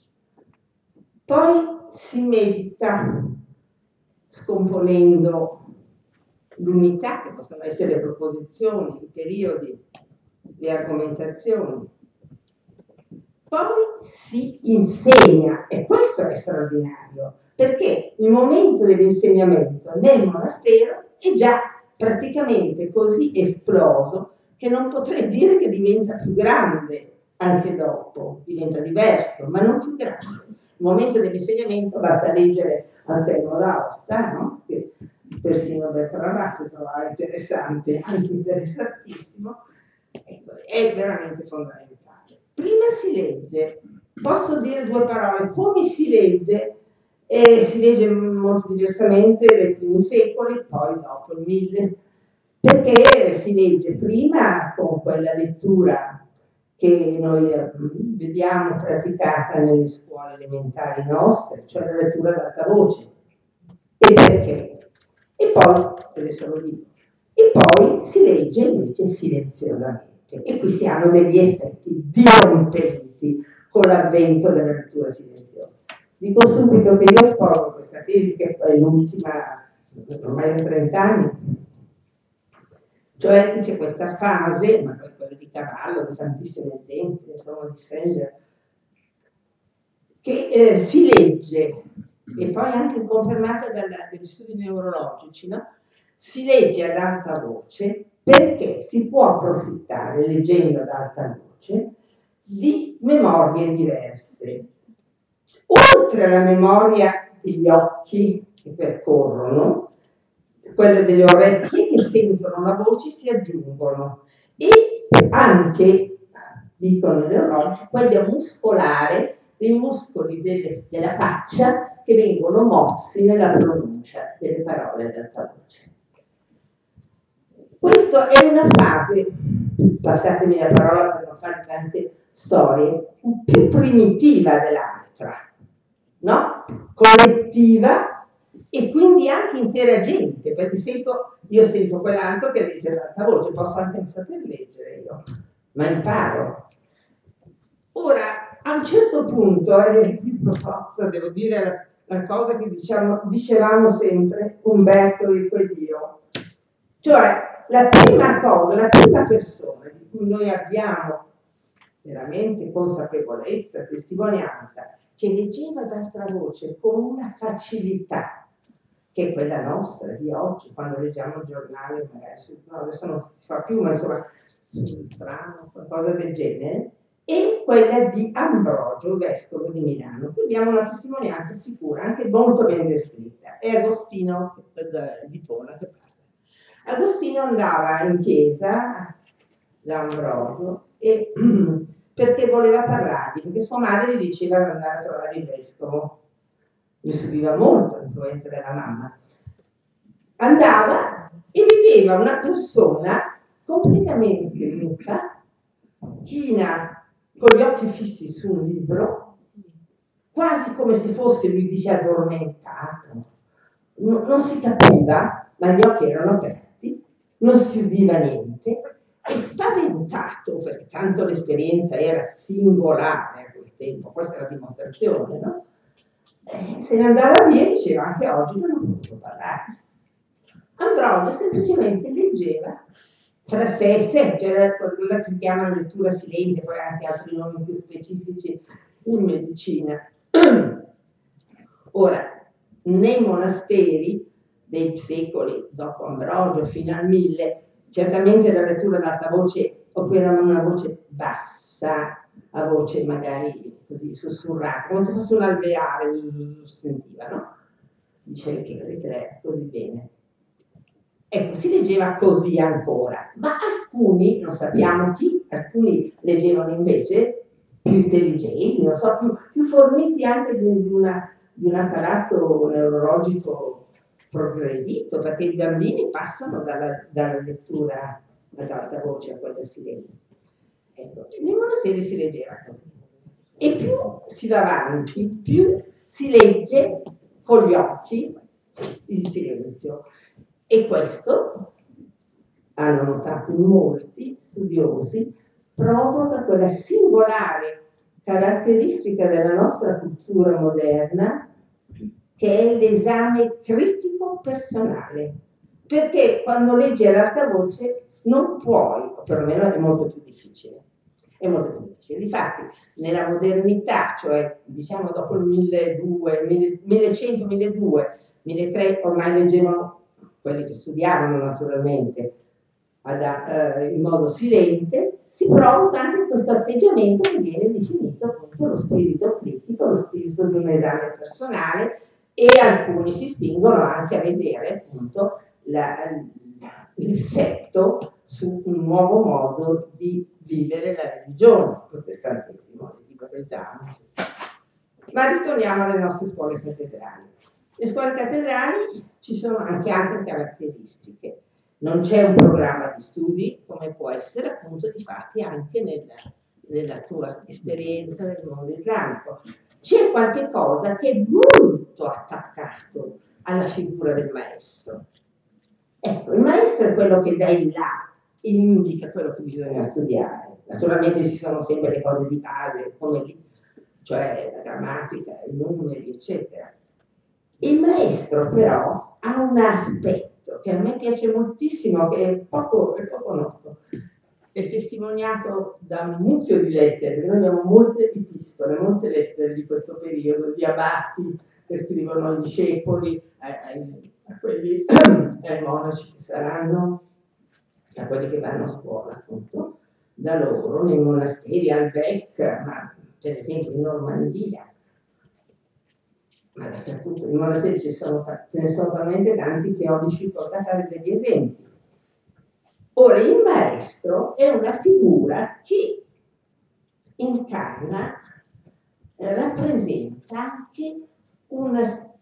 poi si medita, scomponendo l'unità, che possono essere le proposizioni, i periodi, le argomentazioni. Poi si insegna, e questo è straordinario, perché il momento dell'insegnamento nel monastero è già praticamente così esploso che non potrei dire che diventa più grande anche dopo, diventa diverso, ma non più grande. Il momento dell'insegnamento basta leggere Anselmo d'Aosta, no? Che persino Bertrand Russell trovava interessante, anche interessantissimo, è veramente fondamentale. Prima si legge, posso dire due parole, come si legge? Si legge molto diversamente dai primi secoli, poi dopo il 1000, perché si legge prima con quella lettura che noi vediamo praticata nelle scuole elementari nostre, cioè la lettura ad alta voce. E perché? E poi, adesso lo dico, e poi si legge invece silenziosamente. E qui si hanno degli effetti dirompenti con l'avvento della lettura silenziosa. Dico subito che io sposo questa tesi, che è l'ultima, ormai da 30 anni, cioè che c'è questa fase, ma poi quella di Cavallo, di Santissimo Eddente, insomma di Sanger, che si legge, e poi anche confermata dagli studi neurologici, no? Si legge ad alta voce perché si può approfittare, leggendo ad alta voce, di memorie diverse. Oltre alla memoria degli occhi che percorrono, quelle delle orecchie che sentono la voce si aggiungono, e anche, dicono i neurologi, quella muscolare, dei muscoli della faccia che vengono mossi nella pronuncia delle parole ad alta voce. Questa è una fase, passatemi la parola per non fare tante storie, più primitiva dell'altra, no? Collettiva e quindi anche interagente, perché io sento quell'altro che legge ad alta voce, posso anche non saper leggere io, ma imparo. Ora, a un certo punto, e qui per forza devo dire la cosa che dicevamo sempre Umberto Eco ed io, cioè la prima cosa, la prima persona di cui noi abbiamo veramente consapevolezza, testimonianza, che leggeva ad alta voce con una facilità che è quella nostra di oggi, quando leggiamo il giornale, magari no, adesso non si fa più, ma insomma sul tram, qualcosa del genere, e quella di Ambrogio, vescovo di Milano. Qui abbiamo una testimonianza sicura, anche molto ben descritta. È Agostino di Pona che parla. Agostino andava in chiesa da Ambrogio e perché voleva parlargli, perché sua madre gli diceva di andare a trovare il vescovo. Gli subiva molto l'influenza della mamma. Andava e vedeva una persona completamente nuda, china, con gli occhi fissi su un libro, quasi come se fosse, lui dice, addormentato. Non si capiva, ma gli occhi erano aperti, non si udiva niente, e spaventato, perché tanto l'esperienza era singolare a quel tempo, questa è la dimostrazione, no? Se ne andava via e diceva, anche oggi non ho potuto parlare. Ambrogio semplicemente leggeva fra sé e sé, cioè quella che si chiama lettura silente, poi anche altri nomi più specifici in medicina. Ora, nei monasteri dei secoli dopo Ambrogio fino al 1000, certamente la lettura ad alta voce oppure una voce bassa, a voce magari così sussurrata, come se fosse un alveare, si sentiva, no? Dice le tre così bene. Ecco, si leggeva così ancora, ma alcuni, non sappiamo chi, alcuni leggevano invece più intelligenti, non so, più forniti anche di un apparato neurologico progredito, perché i bambini passano dalla lettura ad alta voce a quella silente. Ecco, nei monasteri si leggeva così. E più si va avanti, più si legge con gli occhi in silenzio. E questo, hanno notato molti studiosi, provoca quella singolare caratteristica della nostra cultura moderna, che è l'esame critico personale. Perché quando leggi ad alta voce non puoi, o perlomeno è molto più difficile. È molto più difficile. Difatti, nella modernità, cioè diciamo dopo il 1100, 1200, 1300, ormai leggevano quelli che studiavano naturalmente in modo silente, si provoca anche questo atteggiamento che viene definito appunto lo spirito critico, lo spirito di un esame personale, e alcuni si spingono anche a vedere appunto l'effetto su un nuovo modo di vivere la religione, il protestantesimo, dico l'esame. Ma ritorniamo alle nostre scuole cattedrali. Le scuole cattedrali ci sono anche altre caratteristiche. Non c'è un programma di studi, come può essere appunto difatti anche nella tua esperienza nel mondo islamico. C'è qualche cosa che è molto attaccato alla figura del maestro. Ecco, il maestro è quello che da in là indica quello che bisogna studiare. Naturalmente ci sono sempre le cose di base, come lì, cioè la grammatica, i numeri, eccetera. Il maestro però ha un aspetto che a me piace moltissimo, che è poco noto, è testimoniato da un mucchio di lettere. Noi abbiamo molte epistole, molte lettere di questo periodo, di abati che scrivono ai discepoli, a quelli, ai monaci che saranno, a quelli che vanno a scuola appunto, da loro, nei monasteri, al Bec, ma per esempio in Normandia. Ma dappertutto, in monasteri ce ne sono talmente tanti che ho difficoltà a fare degli esempi. Ora, il maestro è una figura che incarna, rappresenta anche una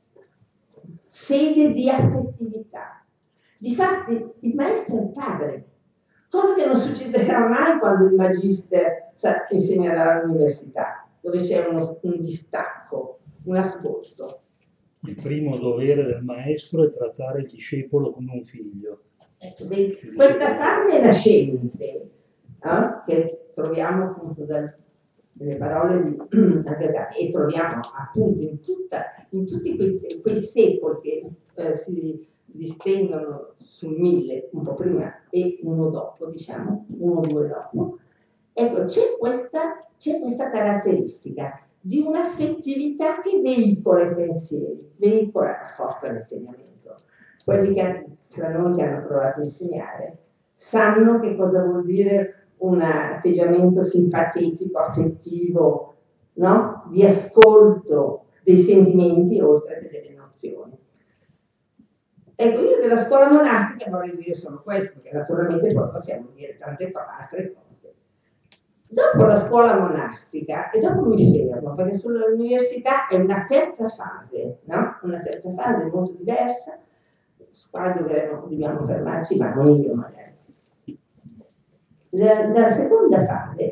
sede di affettività. Difatti, il maestro è il padre, cosa che non succederà mai quando il magister insegnerà all'università, dove c'è un distacco, un ascolto. Il primo dovere del maestro è trattare il discepolo come un figlio. Ecco, questa fase nascente, che troviamo appunto nelle parole di Agatha, e troviamo appunto in tutti quei secoli che si distendono sul 1000, un po' prima e uno dopo, diciamo, uno o due dopo. Ecco, c'è questa caratteristica di un'affettività che veicola i pensieri, veicola la forza dell'insegnamento. Quelli tra noi che hanno provato a insegnare sanno che cosa vuol dire un atteggiamento simpatetico, affettivo, no? Di ascolto dei sentimenti oltre che delle nozioni. Ecco, io della scuola monastica vorrei dire solo questo, che naturalmente poi possiamo dire tante altre cose. Dopo la scuola monastica, e dopo mi fermo, perché sull'università è una terza fase, no? Una terza fase molto diversa, su quale dobbiamo fermarci, ma non io magari. La seconda fase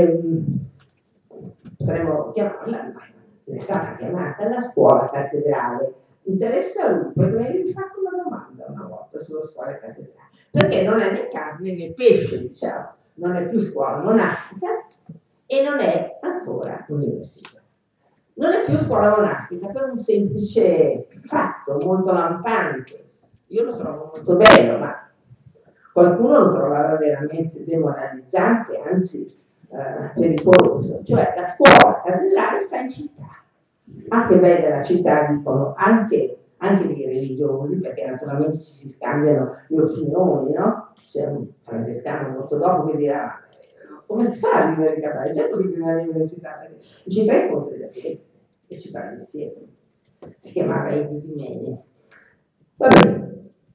potremmo chiamarla, è stata chiamata la scuola cattedrale. Interessa a lui, perché mi ha fatto una domanda una volta sulla scuola cattedrale, perché non è né carne né pesce, diciamo, non è più scuola monastica e non è ancora università. Non è più scuola monastica per un semplice fatto molto lampante. Io lo trovo molto bello, ma qualcuno lo trovava veramente demoralizzante, anzi pericoloso. Cioè la scuola cattedrale sta in città. Ah, che bella la città, dicono anche anche dei religiosi, perché naturalmente ci si scambiano le opinioni, no? C'è un francescano molto dopo che dirà come si fa a vivere in campagna? Certo che bisogna vivere in città, perché in città incontri la gente e ci parli insieme. Si chiamava Eximenes. Va bene.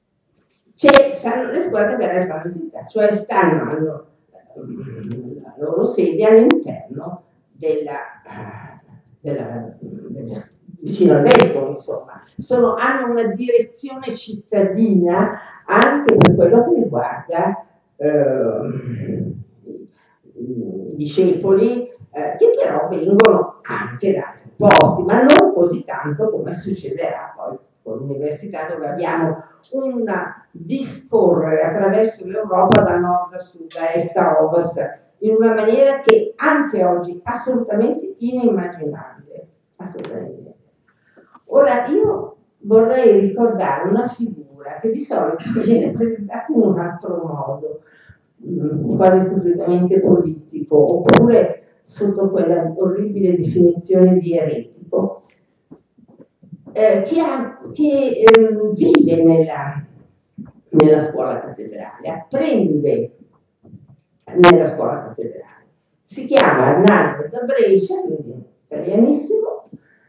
Le scuole cattedrali stanno in città, cioè hanno la loro sede all'interno vicino al vescovo, insomma. Hanno una direzione cittadina anche per quello che riguarda i discepoli, che però vengono anche da altri posti, ma non così tanto come succederà poi con l'università, dove abbiamo un discorrere attraverso l'Europa da nord a sud, da est a ovest, in una maniera che anche oggi è assolutamente inimmaginabile. Assolutamente. Ora io vorrei ricordare una figura che di solito viene presentata in un altro modo, quasi esclusivamente politico, oppure sotto quella orribile definizione di eretico, che vive nella scuola cattedrale, apprende nella scuola cattedrale. Si chiama Arnaldo da Brescia, quindi italianissimo,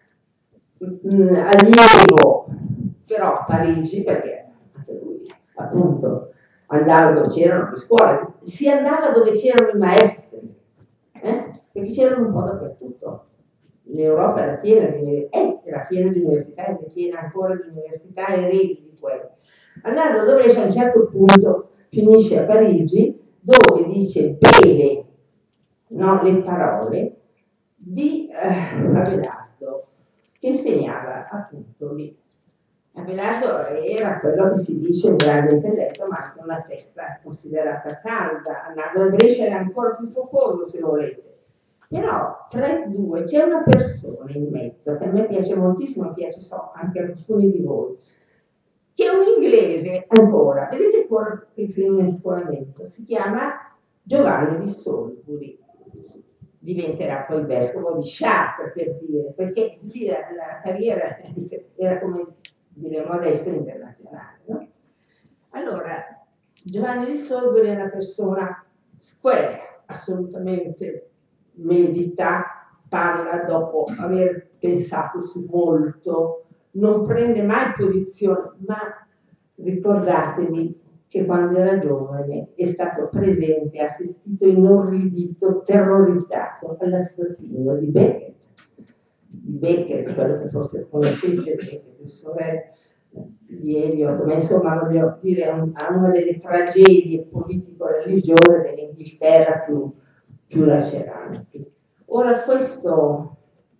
allievo però a Parigi, perché anche lui appunto andava dove c'erano le scuole, si andava dove c'erano i maestri, perché c'erano un po' dappertutto. L'Europa era piena di università, ed è piena ancora di università e reti di quelle. Andando da Brescia a un certo punto finisce a Parigi, dove dice bene, no, le parole di Abelardo, che insegnava appunto lì. Abelardo era quello che si dice un grande intelletto, ma anche una testa considerata calda. Andando da Brescia era ancora più focoso, se volete. Però tra i due c'è una persona in mezzo che a me piace moltissimo, piace anche a alcuni di voi, che è un inglese ancora, vedete ancora il film in scuolamento, si chiama Giovanni di Salisbury, diventerà poi vescovo di Chartres, per dire, perché la carriera era, come diremo adesso, internazionale, no? Allora, Giovanni di Salisbury è una persona square, assolutamente medita, parla dopo aver pensato su molto, non prende mai posizione, ma ricordatevi che quando era giovane è stato presente, assistito, inorridito, terrorizzato all'assassinio di Becket. Di Becket, quello che forse conoscete, Becket, sorella di Eliot, ma insomma voglio dire a una delle tragedie politico-religiose dell'Inghilterra più laceranti. Ora questo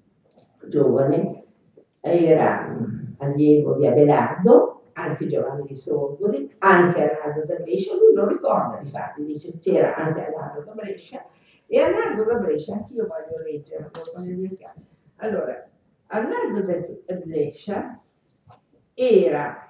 giovane era allievo di Abelardo, anche Giovanni di Salisbury, anche Arnaldo da Brescia, lui lo ricorda, difatti, dice c'era anche Arnaldo da Brescia, e Arnaldo da Brescia, anch'io voglio leggere, allora, Arnaldo da Brescia era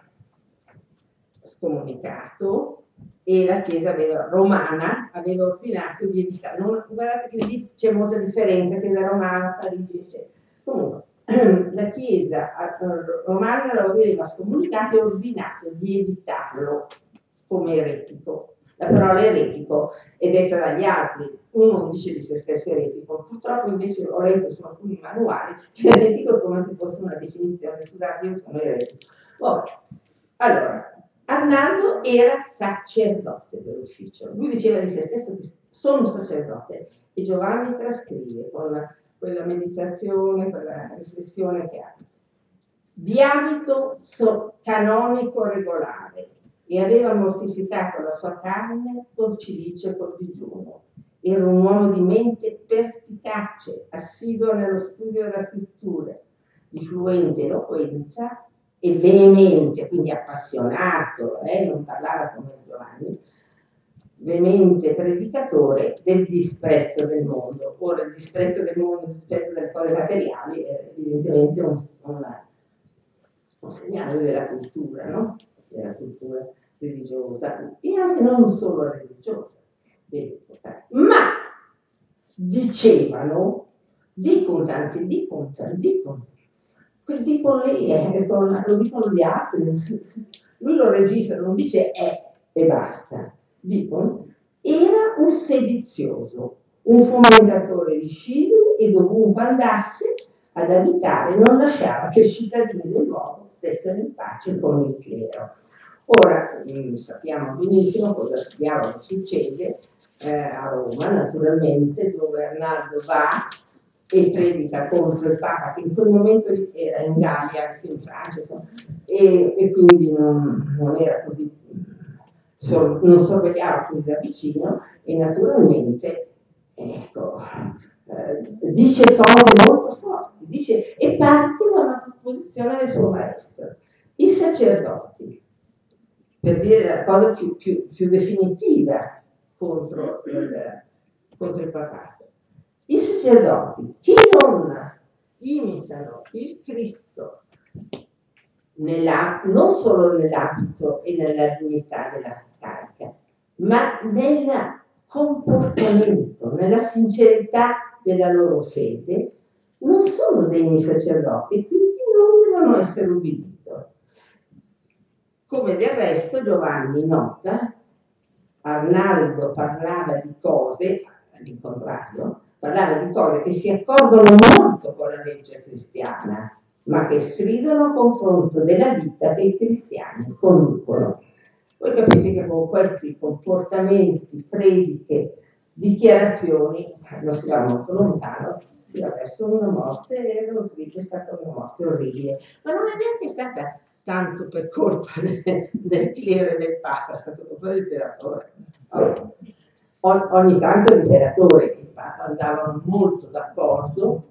scomunicato e la Chiesa romana aveva ordinato di evitare. Guardate che lì c'è molta differenza, Chiesa romana, Parigi, eccetera. Comunque, la Chiesa romana lo aveva scomunicato e ordinato di evitarlo come eretico. La parola eretico è detta dagli altri, uno non dice di se stesso eretico, purtroppo invece ho letto su alcuni manuali che eretico è come se fosse una definizione, scusate, io sono eretico. Allora, Arnaldo era sacerdote dell'ufficio, lui diceva di se stesso che sono sacerdote, e Giovanni trascrive con quella meditazione, quella riflessione che ha, di abito canonico regolare, e aveva mortificato la sua carne col cilicio e col digiuno. Era un uomo di mente perspicace, assiduo nello studio della scrittura, di fluente eloquenza e veemente, quindi appassionato, non parlava come Giovanni, veemente predicatore del disprezzo del mondo. Ora il disprezzo del mondo, il disprezzo delle cose materiali è evidentemente un segnale della cultura, no? Della cultura religiosa, e anche non solo religiosa, ma dicevano, dicono quel tipo lì lo dicono gli altri, lui lo registra, non dice e basta. Dicono, era un sedizioso, un fomentatore di scismi e dovunque andasse ad abitare non lasciava che i cittadini del luogo stessero in pace con il clero. Ora sappiamo benissimo cosa diavolo succede a Roma, naturalmente, dove Arnaldo va e predica contro il Papa, che in quel momento era in Gallia, anche in Francia, e quindi non era così, non sorvegliava così da vicino, e naturalmente ecco, dice cose molto forti, e parte da una proposizione del suo maestro. I sacerdoti, per dire la cosa più definitiva contro il papato, i sacerdoti che non imitano il Cristo non solo nell'abito e nella dignità della carica, ma nel comportamento, nella sincerità della loro fede, non sono degni sacerdoti e quindi non devono essere ubbiditi. Come del resto Giovanni nota, Arnaldo parlava di cose, all'incontrario, parlava di cose che si accorgono molto con la legge cristiana, ma che stridono a confronto della vita che i cristiani conducono. Voi capite che con questi comportamenti, prediche, dichiarazioni, non si va molto lontano, si va verso una morte, e è stata una morte orribile, ma non è neanche stata tanto per colpa del clero e del Papa, è stato proprio l'imperatore. Ogni tanto l'imperatore e il Papa andavano molto d'accordo,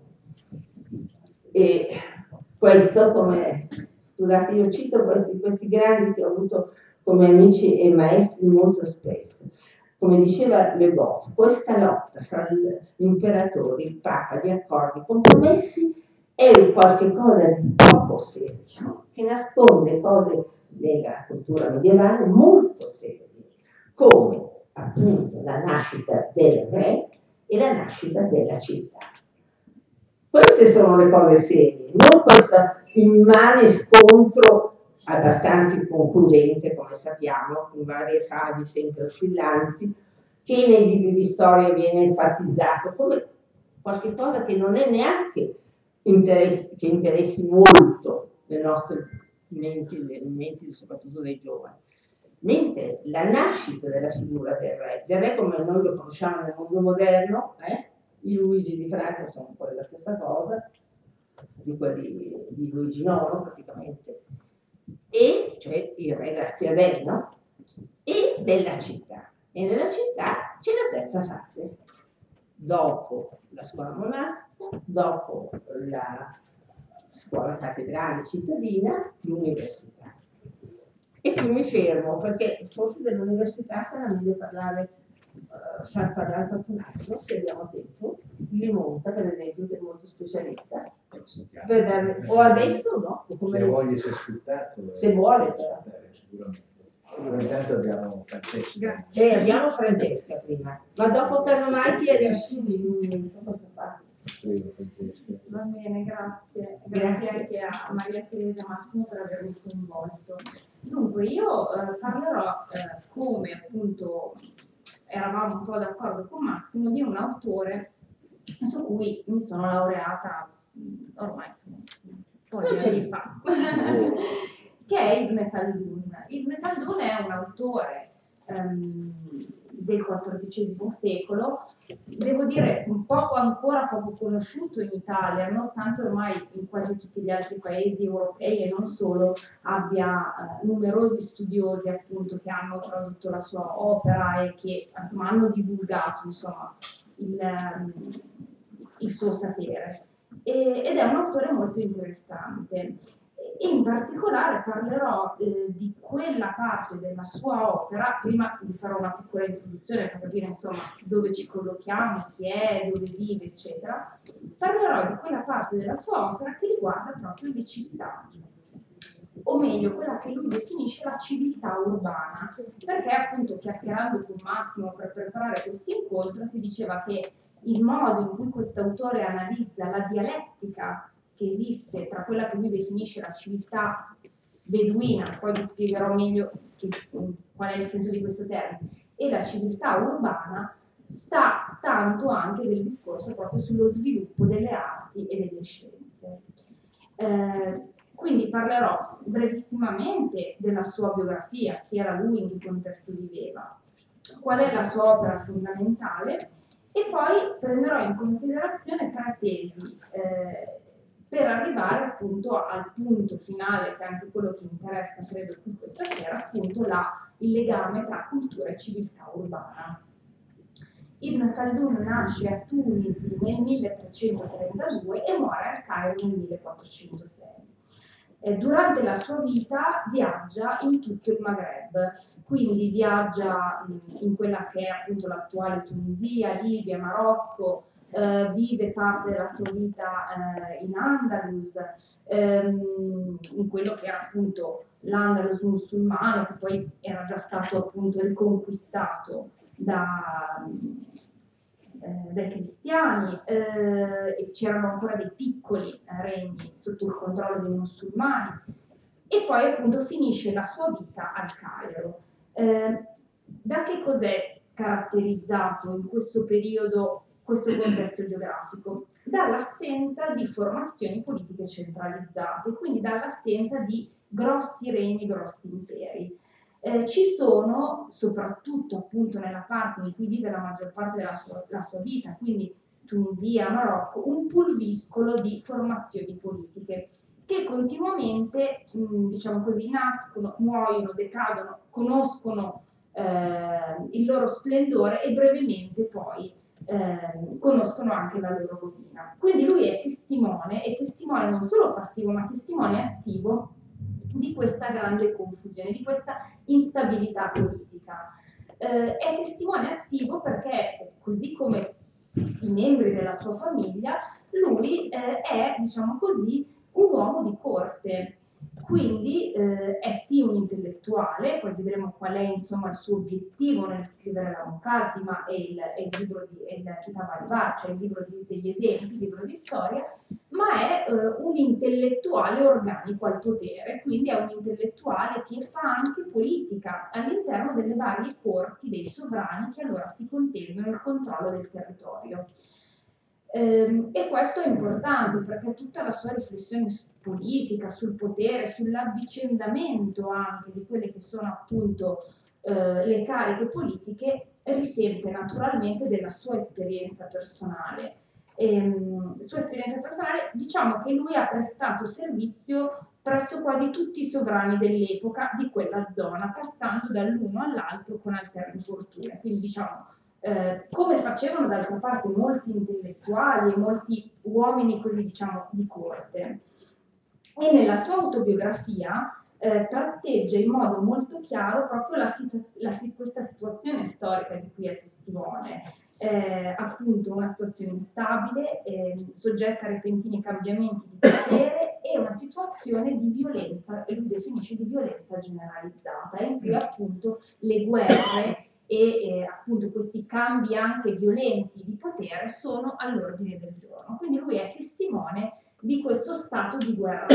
e questo come, scusate, io cito questi grandi che ho avuto come amici e maestri molto spesso. Come diceva Le Goff, questa lotta fra l'imperatore, il Papa, gli accordi, i compromessi è qualche cosa di poco serio, che nasconde cose nella cultura medievale molto serie, come appunto la nascita del re e la nascita della città. Queste sono le cose serie, non questo immane scontro abbastanza inconcludente, come sappiamo, in varie fasi sempre oscillanti, che nei libri di storia viene enfatizzato come qualche cosa che non è neanche che interessi molto le nostre menti, le menti soprattutto dei giovani. Mentre la nascita della figura del re come noi lo conosciamo nel mondo moderno, i Luigi di Francia sono un po' la stessa cosa, di quelli di Luigi IX praticamente, e cioè il re Graziadei, no? E della città. E nella città c'è la terza fase. Dopo la scuola monastica, dopo la scuola cattedrale cittadina, l'università. E qui mi fermo, perché forse dell'università sarà meglio far parlare qualcun altro, se abbiamo tempo. Limonta, per esempio, che è molto specialista. Per dare, o adesso o no? O come se voglia si è sfruttato. Se vuole, però. Sicuramente. Intanto abbiamo Francesca. Grazie. Abbiamo Francesca prima, ma dopo casomai chiederci un minuto cosa fa. Prego, Francesca. Va bene, grazie. Grazie anche a Maria Teresa Massimo per avermi coinvolto. Dunque, io parlerò, come appunto eravamo un po' d'accordo con Massimo, di un autore su cui mi sono laureata ormai insomma, un po' di anni fa, che è Ibn Khaldun. Ibn Khaldun è un autore del XIV secolo, devo dire un poco conosciuto in Italia, nonostante ormai in quasi tutti gli altri paesi europei e non solo abbia numerosi studiosi appunto che hanno tradotto la sua opera e che insomma hanno divulgato insomma il suo sapere, ed è un autore molto interessante. E in particolare parlerò di quella parte della sua opera, prima vi farò una piccola introduzione per capire insomma dove ci collochiamo, chi è, dove vive, eccetera. Parlerò di quella parte della sua opera che riguarda proprio le città, o meglio quella che lui definisce la civiltà urbana, perché appunto chiacchierando con Massimo per preparare questo incontro si diceva che il modo in cui questo autore analizza la dialettica che esiste tra quella che lui definisce la civiltà beduina, poi vi spiegherò meglio qual è il senso di questo termine, e la civiltà urbana, sta tanto anche del discorso proprio sullo sviluppo delle arti e delle scienze. Quindi parlerò brevissimamente della sua biografia, chi era lui, in che contesto viveva, qual è la sua opera fondamentale, e poi prenderò in considerazione tre tesi per arrivare appunto al punto finale, che è anche quello che interessa credo qui questa sera, appunto il legame tra cultura e civiltà urbana. Ibn Khaldun nasce a Tunisi nel 1332 e muore al Cairo nel 1406. Durante la sua vita viaggia in tutto il Maghreb, quindi viaggia in quella che è appunto l'attuale Tunisia, Libia, Marocco, vive parte della sua vita in Andalus, in quello che era appunto l'Andalus musulmano, che poi era già stato appunto riconquistato dai cristiani, e c'erano ancora dei piccoli regni sotto il controllo dei musulmani, e poi appunto finisce la sua vita al Cairo. Da che cos'è caratterizzato in questo periodo questo contesto geografico? Dall'assenza di formazioni politiche centralizzate, quindi dall'assenza di grossi regni, grossi imperi. Ci sono, soprattutto appunto nella parte in cui vive la maggior parte della sua vita, quindi Tunisia, Marocco, un pulviscolo di formazioni politiche che continuamente, diciamo così, nascono, muoiono, decadono, conoscono il loro splendore e brevemente poi conoscono anche la loro rovina. Quindi lui è testimone non solo passivo ma testimone attivo di questa grande confusione, di questa instabilità politica. È testimone attivo perché, così come i membri della sua famiglia, lui è, diciamo così, un uomo di corte, quindi è sì un intellettuale, poi vedremo qual è insomma il suo obiettivo nel scrivere la Muqaddima e il libro il Kitab al-Var, cioè il libro degli esempi, il libro di storia, ma è un intellettuale organico al potere, quindi è un intellettuale che fa anche politica all'interno delle varie corti dei sovrani che allora si contendono il controllo del territorio. E questo è importante perché tutta la sua riflessione politica, sul potere, sull'avvicendamento anche di quelle che sono appunto le cariche politiche, risente naturalmente della sua esperienza personale. Diciamo che lui ha prestato servizio presso quasi tutti i sovrani dell'epoca di quella zona, passando dall'uno all'altro con alterne fortune. Quindi diciamo, come facevano d'altra parte molti intellettuali e molti uomini così diciamo di corte. E nella sua autobiografia tratteggia in modo molto chiaro proprio questa situazione storica di cui è testimone, appunto una situazione instabile, soggetta a repentini cambiamenti di potere e una situazione di violenza, e lui definisce di violenza generalizzata, in cui appunto le guerre e appunto questi cambi anche violenti di potere sono all'ordine del giorno. Quindi lui è testimone di questo stato di guerra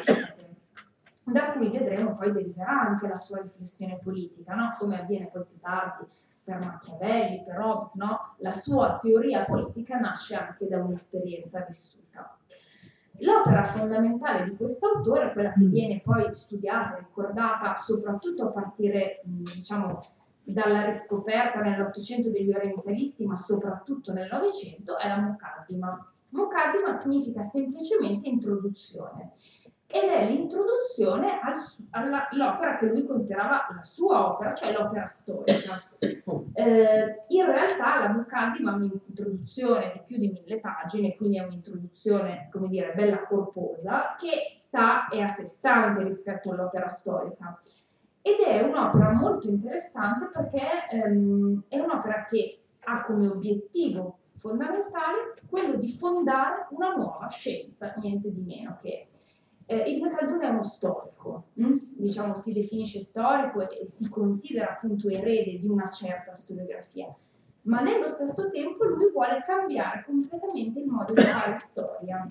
da cui vedremo poi deriverà anche la sua riflessione politica, no? Come avviene poi più tardi per Machiavelli, per Hobbes, no? La sua teoria politica nasce anche da un'esperienza vissuta. L'opera fondamentale di questo autore, quella che viene poi studiata e ricordata soprattutto a partire, diciamo, dalla riscoperta nell'Ottocento degli orientalisti, ma soprattutto nel Novecento, è la Muqaddima. Muqaddima significa semplicemente introduzione, ed è l'introduzione all'opera che lui considerava la sua opera, cioè l'opera storica. In realtà la Muqaddima è un'introduzione di più di 1000 pagine, quindi è un'introduzione, come dire, bella corposa, che è a sé stante rispetto all'opera storica. Ed è un'opera molto interessante perché è un'opera che ha come obiettivo fondamentale quello di fondare una nuova scienza, niente di meno che. Ibn Khaldun è uno storico, diciamo si definisce storico e si considera appunto erede di una certa storiografia, ma nello stesso tempo lui vuole cambiare completamente il modo di fare storia.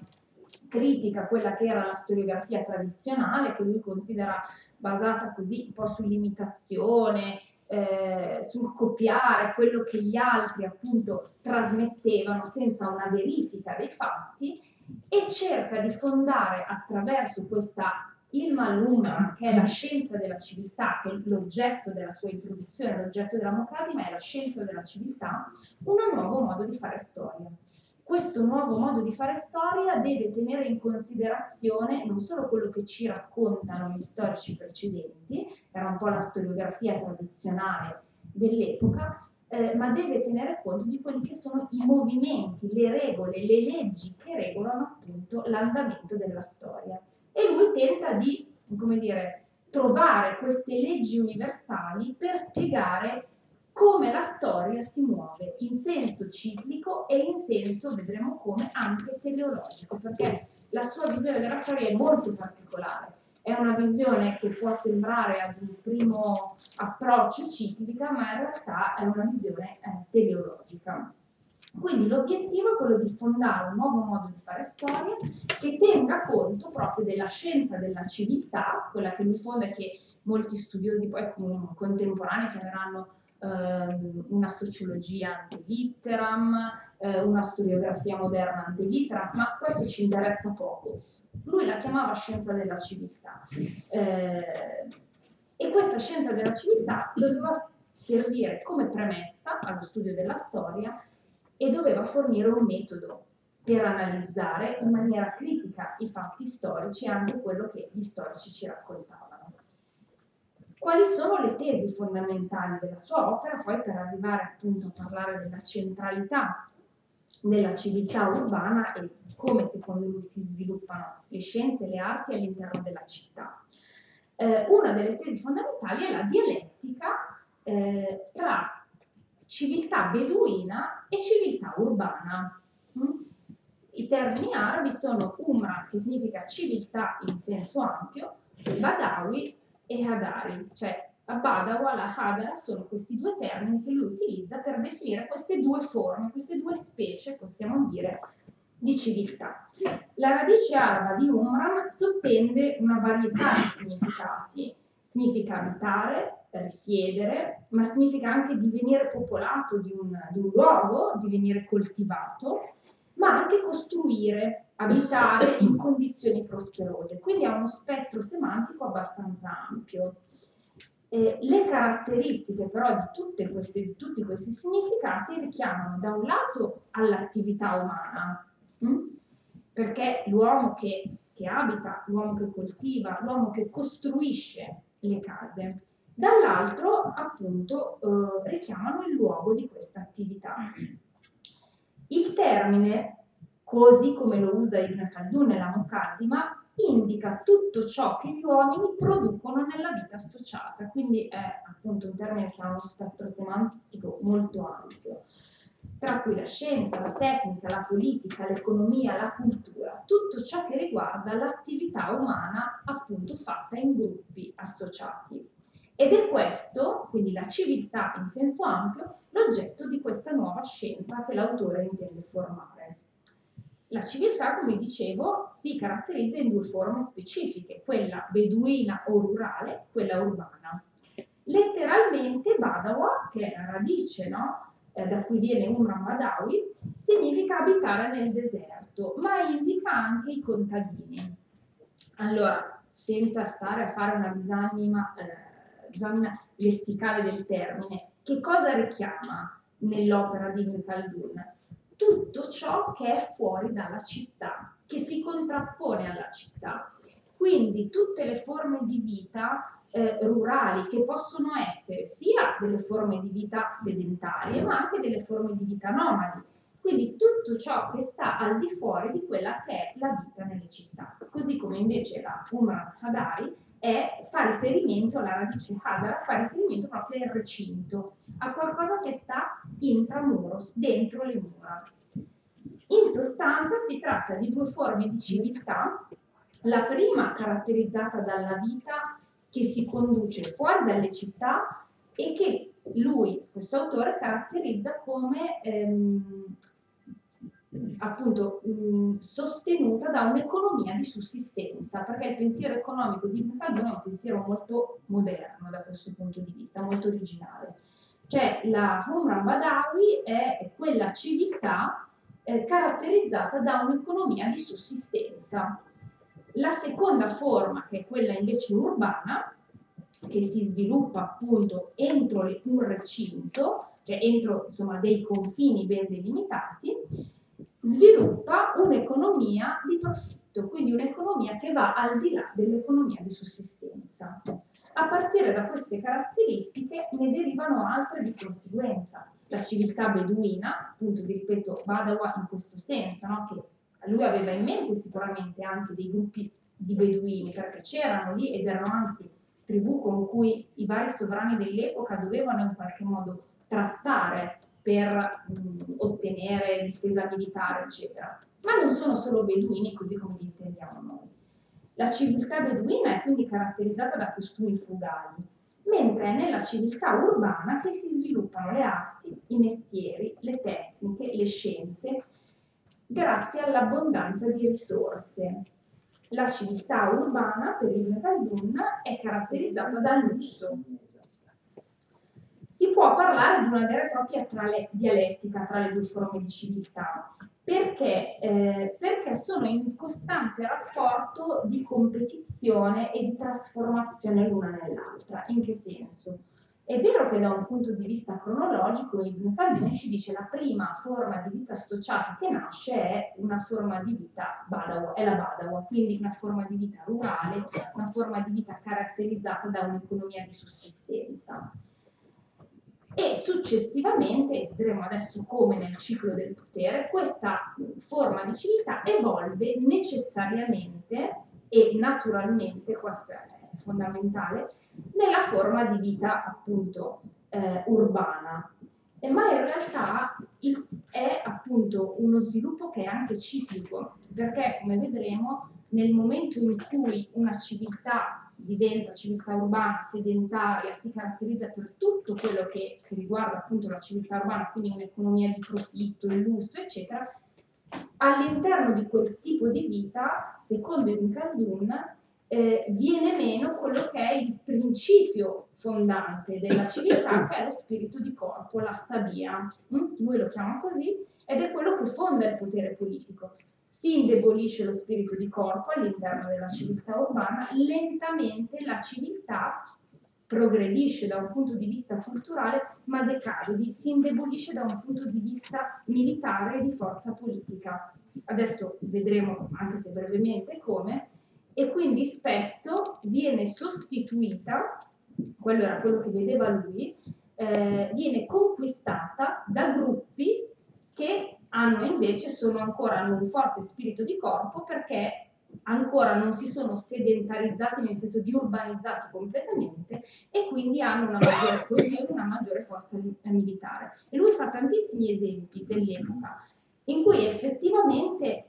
critica quella che era la storiografia tradizionale, che lui considera basata così un po' sull'imitazione, sul copiare quello che gli altri appunto trasmettevano senza una verifica dei fatti, e cerca di fondare attraverso questa Ilma al-Umra, che è la scienza della civiltà, che è l'oggetto della sua introduzione, l'oggetto della Muqaddimah è la scienza della civiltà, un nuovo modo di fare storia. Questo nuovo modo di fare storia deve tenere in considerazione non solo quello che ci raccontano gli storici precedenti, era un po' la storiografia tradizionale dell'epoca, ma deve tenere conto di quelli che sono i movimenti, le regole, le leggi che regolano appunto l'andamento della storia. E lui tenta di, come dire, trovare queste leggi universali per spiegare come la storia si muove in senso ciclico e in senso, vedremo come, anche teleologico, perché la sua visione della storia è molto particolare. È una visione che può sembrare ad un primo approccio ciclica, ma in realtà è una visione teleologica. Quindi l'obiettivo è quello di fondare un nuovo modo di fare storia che tenga conto proprio della scienza della civiltà, quella che lui fonda e che molti studiosi poi contemporanei chiameranno una sociologia ante litteram, una storiografia moderna ante litteram, ma questo ci interessa poco. Lui la chiamava scienza della civiltà, e questa scienza della civiltà doveva servire come premessa allo studio della storia e doveva fornire un metodo per analizzare in maniera critica i fatti storici e anche quello che gli storici ci raccontavano. Quali sono le tesi fondamentali della sua opera, poi per arrivare appunto a parlare della centralità della civiltà urbana e come secondo lui si sviluppano le scienze e le arti all'interno della città. Una delle tesi fondamentali è la dialettica tra civiltà beduina e civiltà urbana. I termini arabi sono umra, che significa civiltà in senso ampio, badawi e hadari, cioè la badawa, la hadara sono questi due termini che lui utilizza per definire queste due forme, queste due specie, possiamo dire, di civiltà. La radice araba di umran sottende una varietà di significati. Significa abitare, risiedere, ma significa anche divenire popolato di un luogo, divenire coltivato, ma anche costruire, abitare in condizioni prosperose. Quindi ha uno spettro semantico abbastanza ampio. Le caratteristiche però di tutti questi significati richiamano da un lato all'attività umana, perché l'uomo che abita, l'uomo che coltiva, l'uomo che costruisce le case, dall'altro appunto richiamano il luogo di questa attività. Il termine, così come lo usa Ibn Khaldun nella Muqaddimah, indica tutto ciò che gli uomini producono nella vita associata, quindi è appunto un termine che ha uno spettro semantico molto ampio, tra cui la scienza, la tecnica, la politica, l'economia, la cultura, tutto ciò che riguarda l'attività umana appunto fatta in gruppi associati. Ed è questo, quindi la civiltà in senso ampio, l'oggetto di questa nuova scienza che l'autore intende formare. La civiltà, come dicevo, si caratterizza in due forme specifiche, quella beduina o rurale, quella urbana. Letteralmente Badawa, che è la radice, no? Da cui viene Umran Badawi, significa abitare nel deserto, ma indica anche i contadini. Allora, senza stare a fare una disamina lessicale del termine, che cosa richiama nell'opera di Ibn Khaldun? Tutto ciò che è fuori dalla città, che si contrappone alla città. Quindi tutte le forme di vita rurali, che possono essere sia delle forme di vita sedentarie, ma anche delle forme di vita nomadi. Quindi tutto ciò che sta al di fuori di quella che è la vita nelle città. Così come invece la Umran Hadari fa riferimento alla radice Hadara, fa riferimento proprio al recinto, a qualcosa che sta intramuros, dentro le mura. In sostanza si tratta di due forme di civiltà, la prima caratterizzata dalla vita che si conduce fuori dalle città e che lui, questo autore, caratterizza come appunto sostenuta da un'economia di sussistenza, perché il pensiero economico di Ibn Khaldun è un pensiero molto moderno da questo punto di vista, molto originale. Cioè la Humran Badawi è quella civiltà caratterizzata da un'economia di sussistenza. La seconda forma, che è quella invece urbana, che si sviluppa appunto entro un recinto, cioè entro insomma dei confini ben delimitati, sviluppa un'economia di profitto, quindi un'economia che va al di là dell'economia di sussistenza. A partire da queste caratteristiche ne derivano altre di conseguenza. La civiltà beduina, appunto vi ripeto, Badawa in questo senso, no? Che lui aveva in mente sicuramente anche dei gruppi di beduini, perché c'erano lì ed erano anzi tribù con cui i vari sovrani dell'epoca dovevano in qualche modo trattare per ottenere difesa militare, eccetera. Ma non sono solo beduini così come li intendiamo noi. La civiltà beduina è quindi caratterizzata da costumi frugali, mentre è nella civiltà urbana che si sviluppano le arti, i mestieri, le tecniche, le scienze, grazie all'abbondanza di risorse. La civiltà urbana, per Ibn Khaldun, è caratterizzata dal lusso. Si può parlare di una vera e propria dialettica tra le due forme di civiltà, perché sono in costante rapporto di competizione e di trasformazione l'una nell'altra. In che senso? È vero che da un punto di vista cronologico Ibn Khaldun ci dice la prima forma di vita associata che nasce è una forma di vita Badawa, è la Badawa, quindi una forma di vita rurale, una forma di vita caratterizzata da un'economia di sussistenza. E successivamente, vedremo adesso come nel ciclo del potere, questa forma di civiltà evolve necessariamente e naturalmente, questo è fondamentale, nella forma di vita appunto urbana. Ma in realtà è appunto uno sviluppo che è anche ciclico, perché come vedremo nel momento in cui una civiltà diventa civiltà urbana, sedentaria, si caratterizza per tutto quello che riguarda appunto la civiltà urbana, quindi un'economia di profitto, il lusso, eccetera, all'interno di quel tipo di vita, secondo Ibn Khaldun, viene meno quello che è il principio fondante della civiltà, che è lo spirito di corpo, la sabia. Lui lo chiama così, ed è quello che fonda il potere politico. Si indebolisce lo spirito di corpo all'interno della civiltà urbana, lentamente la civiltà progredisce da un punto di vista culturale, ma decade, si indebolisce da un punto di vista militare e di forza politica. Adesso vedremo, anche se brevemente, come, e quindi spesso viene sostituita, quello era quello che vedeva lui, viene conquistata da gruppi che hanno un forte spirito di corpo, perché ancora non si sono sedentarizzati, nel senso di urbanizzati completamente, e quindi hanno una maggiore coesione, una maggiore forza militare. E lui fa tantissimi esempi dell'epoca in cui effettivamente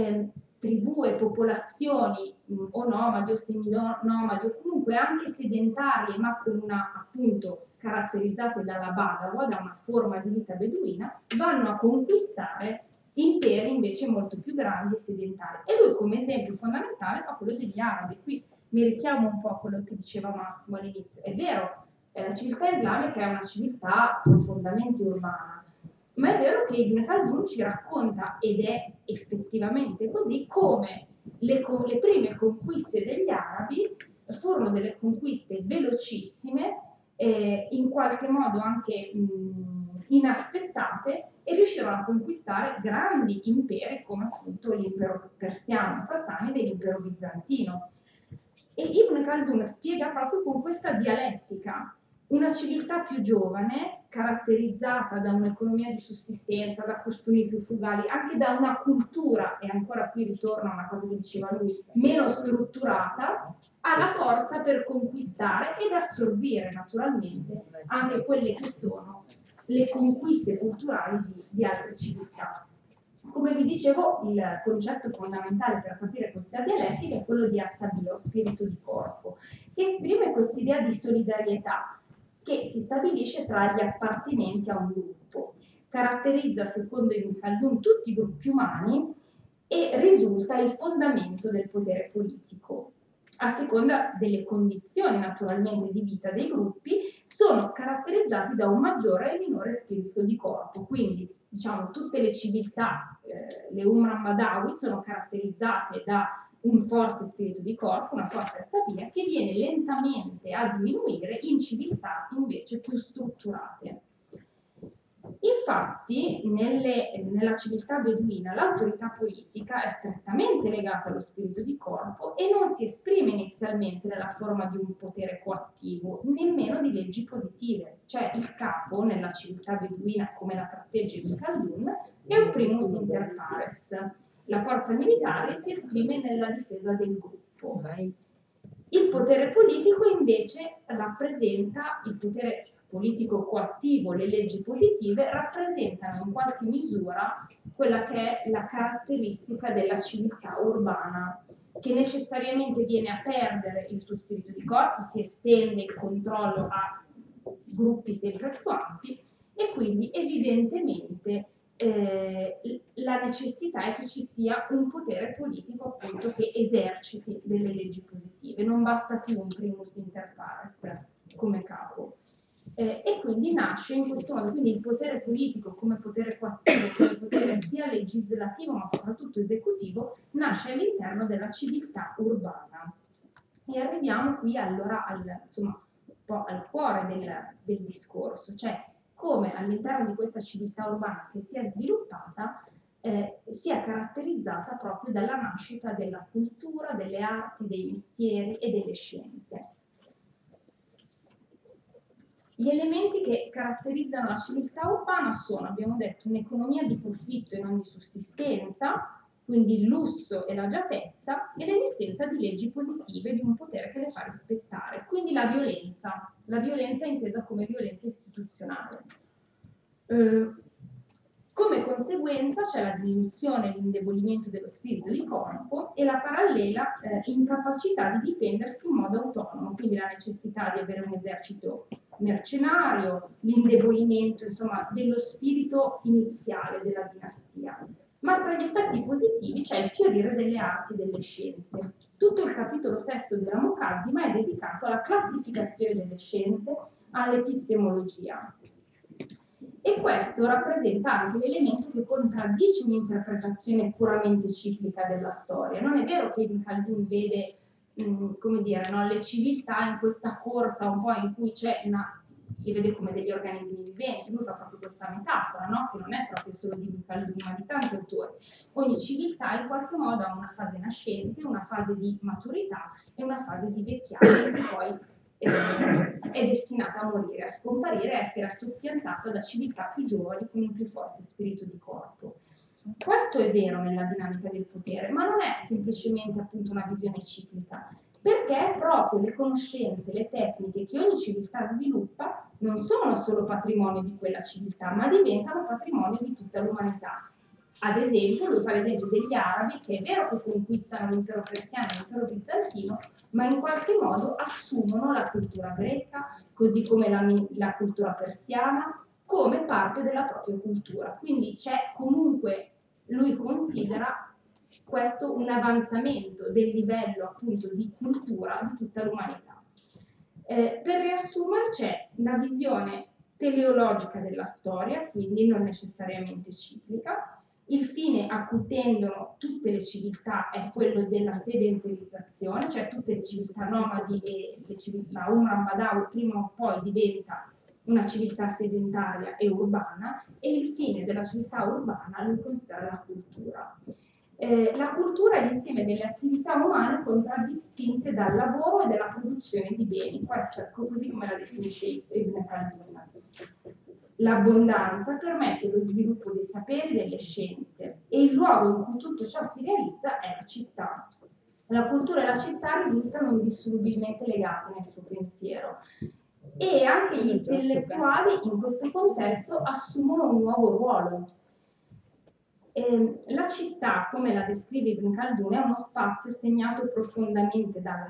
tribù e popolazioni o nomadi o seminomadi o comunque anche sedentarie, ma con una appunto caratterizzate dalla Badawa, da una forma di vita beduina, vanno a conquistare imperi invece molto più grandi e sedentari. E lui come esempio fondamentale fa quello degli arabi. Qui mi richiamo un po' a quello che diceva Massimo all'inizio. È vero, la civiltà islamica è una civiltà profondamente urbana, ma è vero che Ibn Khaldun ci racconta, ed è effettivamente così, come le prime conquiste degli arabi furono delle conquiste velocissime, in qualche modo anche inaspettate, e riuscirono a conquistare grandi imperi come appunto l'impero persiano, sassanide e l'impero bizantino. E Ibn Khaldun spiega proprio con questa dialettica una civiltà più giovane, caratterizzata da un'economia di sussistenza, da costumi più frugali, anche da una cultura, e ancora qui ritorna a una cosa che diceva lui, meno strutturata, ha la forza per conquistare ed assorbire naturalmente anche quelle che sono le conquiste culturali di altre civiltà. Come vi dicevo, il concetto fondamentale per capire questa dialettica è quello di asabio, spirito di corpo, che esprime quest'idea di solidarietà che si stabilisce tra gli appartenenti a un gruppo. caratterizza secondo Ibn Khaldun tutti i gruppi umani e risulta il fondamento del potere politico. A seconda delle condizioni naturalmente di vita dei gruppi, sono caratterizzati da un maggiore e minore spirito di corpo. Quindi, diciamo, tutte le civiltà, le Umran Badawi, sono caratterizzate da un forte spirito di corpo, una forte stabia, che viene lentamente a diminuire in civiltà invece più strutturate. Infatti, nella civiltà beduina l'autorità politica è strettamente legata allo spirito di corpo e non si esprime inizialmente nella forma di un potere coattivo, nemmeno di leggi positive. Cioè il capo, nella civiltà beduina, come la tratteggia Ibn Khaldun, è un primus inter pares. La forza militare si esprime nella difesa del gruppo. Il potere politico invece rappresenta il potere politico coattivo, le leggi positive rappresentano in qualche misura quella che è la caratteristica della civiltà urbana, che necessariamente viene a perdere il suo spirito di corpo, si estende il controllo a gruppi sempre più ampi e quindi evidentemente la necessità è che ci sia un potere politico appunto che eserciti delle leggi positive, non basta più un primus inter pares come capo. E quindi nasce in questo modo, quindi il potere politico come potere coattivo, come potere sia legislativo ma soprattutto esecutivo, nasce all'interno della civiltà urbana. E arriviamo qui allora insomma, un po' al cuore del discorso, cioè come all'interno di questa civiltà urbana che si è sviluppata sia caratterizzata proprio dalla nascita della cultura, delle arti, dei mestieri e delle scienze. Gli elementi che caratterizzano la civiltà urbana sono, abbiamo detto, un'economia di profitto e non di sussistenza, quindi il lusso e l'agiatezza, e l'esistenza di leggi positive di un potere che le fa rispettare, quindi la violenza intesa come violenza istituzionale. Come conseguenza c'è la diminuzione e l'indebolimento dello spirito di corpo e la parallela incapacità di difendersi in modo autonomo, quindi la necessità di avere un esercito mercenario, l'indebolimento insomma dello spirito iniziale della dinastia. Ma tra gli effetti positivi c'è il fiorire delle arti e delle scienze. Tutto il capitolo sesto della Muqaddima è dedicato alla classificazione delle scienze, all'epistemologia. E questo rappresenta anche l'elemento che contraddice un'interpretazione puramente ciclica della storia. Non è vero che Ibn Khaldun vede, come dire, no, le civiltà in questa corsa un po' in cui c'è li vede come degli organismi viventi, lui fa proprio questa metafora, no? Che non è proprio solo di Ibn Khaldun, ma di tanti autori. Ogni civiltà in qualche modo ha una fase nascente, una fase di maturità e una fase di vecchiaia, che poi è destinata a morire, a scomparire, a essere soppiantata da civiltà più giovani con un più forte spirito di corpo. Questo è vero nella dinamica del potere, ma non è semplicemente appunto una visione ciclica, perché proprio le conoscenze, le tecniche che ogni civiltà sviluppa non sono solo patrimonio di quella civiltà, ma diventano patrimonio di tutta l'umanità. Ad esempio, lui fa l'esempio degli arabi, che è vero che conquistano l'impero persiano e l'impero bizantino, ma in qualche modo assumono la cultura greca, così come la cultura persiana, come parte della propria cultura. Quindi c'è comunque, lui considera questo un avanzamento del livello appunto di cultura di tutta l'umanità. Per riassumere, c'è una visione teleologica della storia, quindi non necessariamente ciclica. Il fine a cui tendono tutte le civiltà è quello della sedentarizzazione, cioè tutte le civiltà nomadi e la Umran Badawi prima o poi diventa una civiltà sedentaria e urbana, e il fine della civiltà urbana lui considera la cultura. La cultura è l'insieme delle attività umane contraddistinte dal lavoro e dalla produzione di beni, questa così come la definisce Ibn Khaldun. L'abbondanza permette lo sviluppo dei saperi e delle scienze e il luogo in cui tutto ciò si realizza è la città. La cultura e la città risultano indissolubilmente legate nel suo pensiero e anche gli intellettuali in questo contesto assumono un nuovo ruolo. La città, come la descrive Ibn Khaldun, è uno spazio segnato profondamente dalla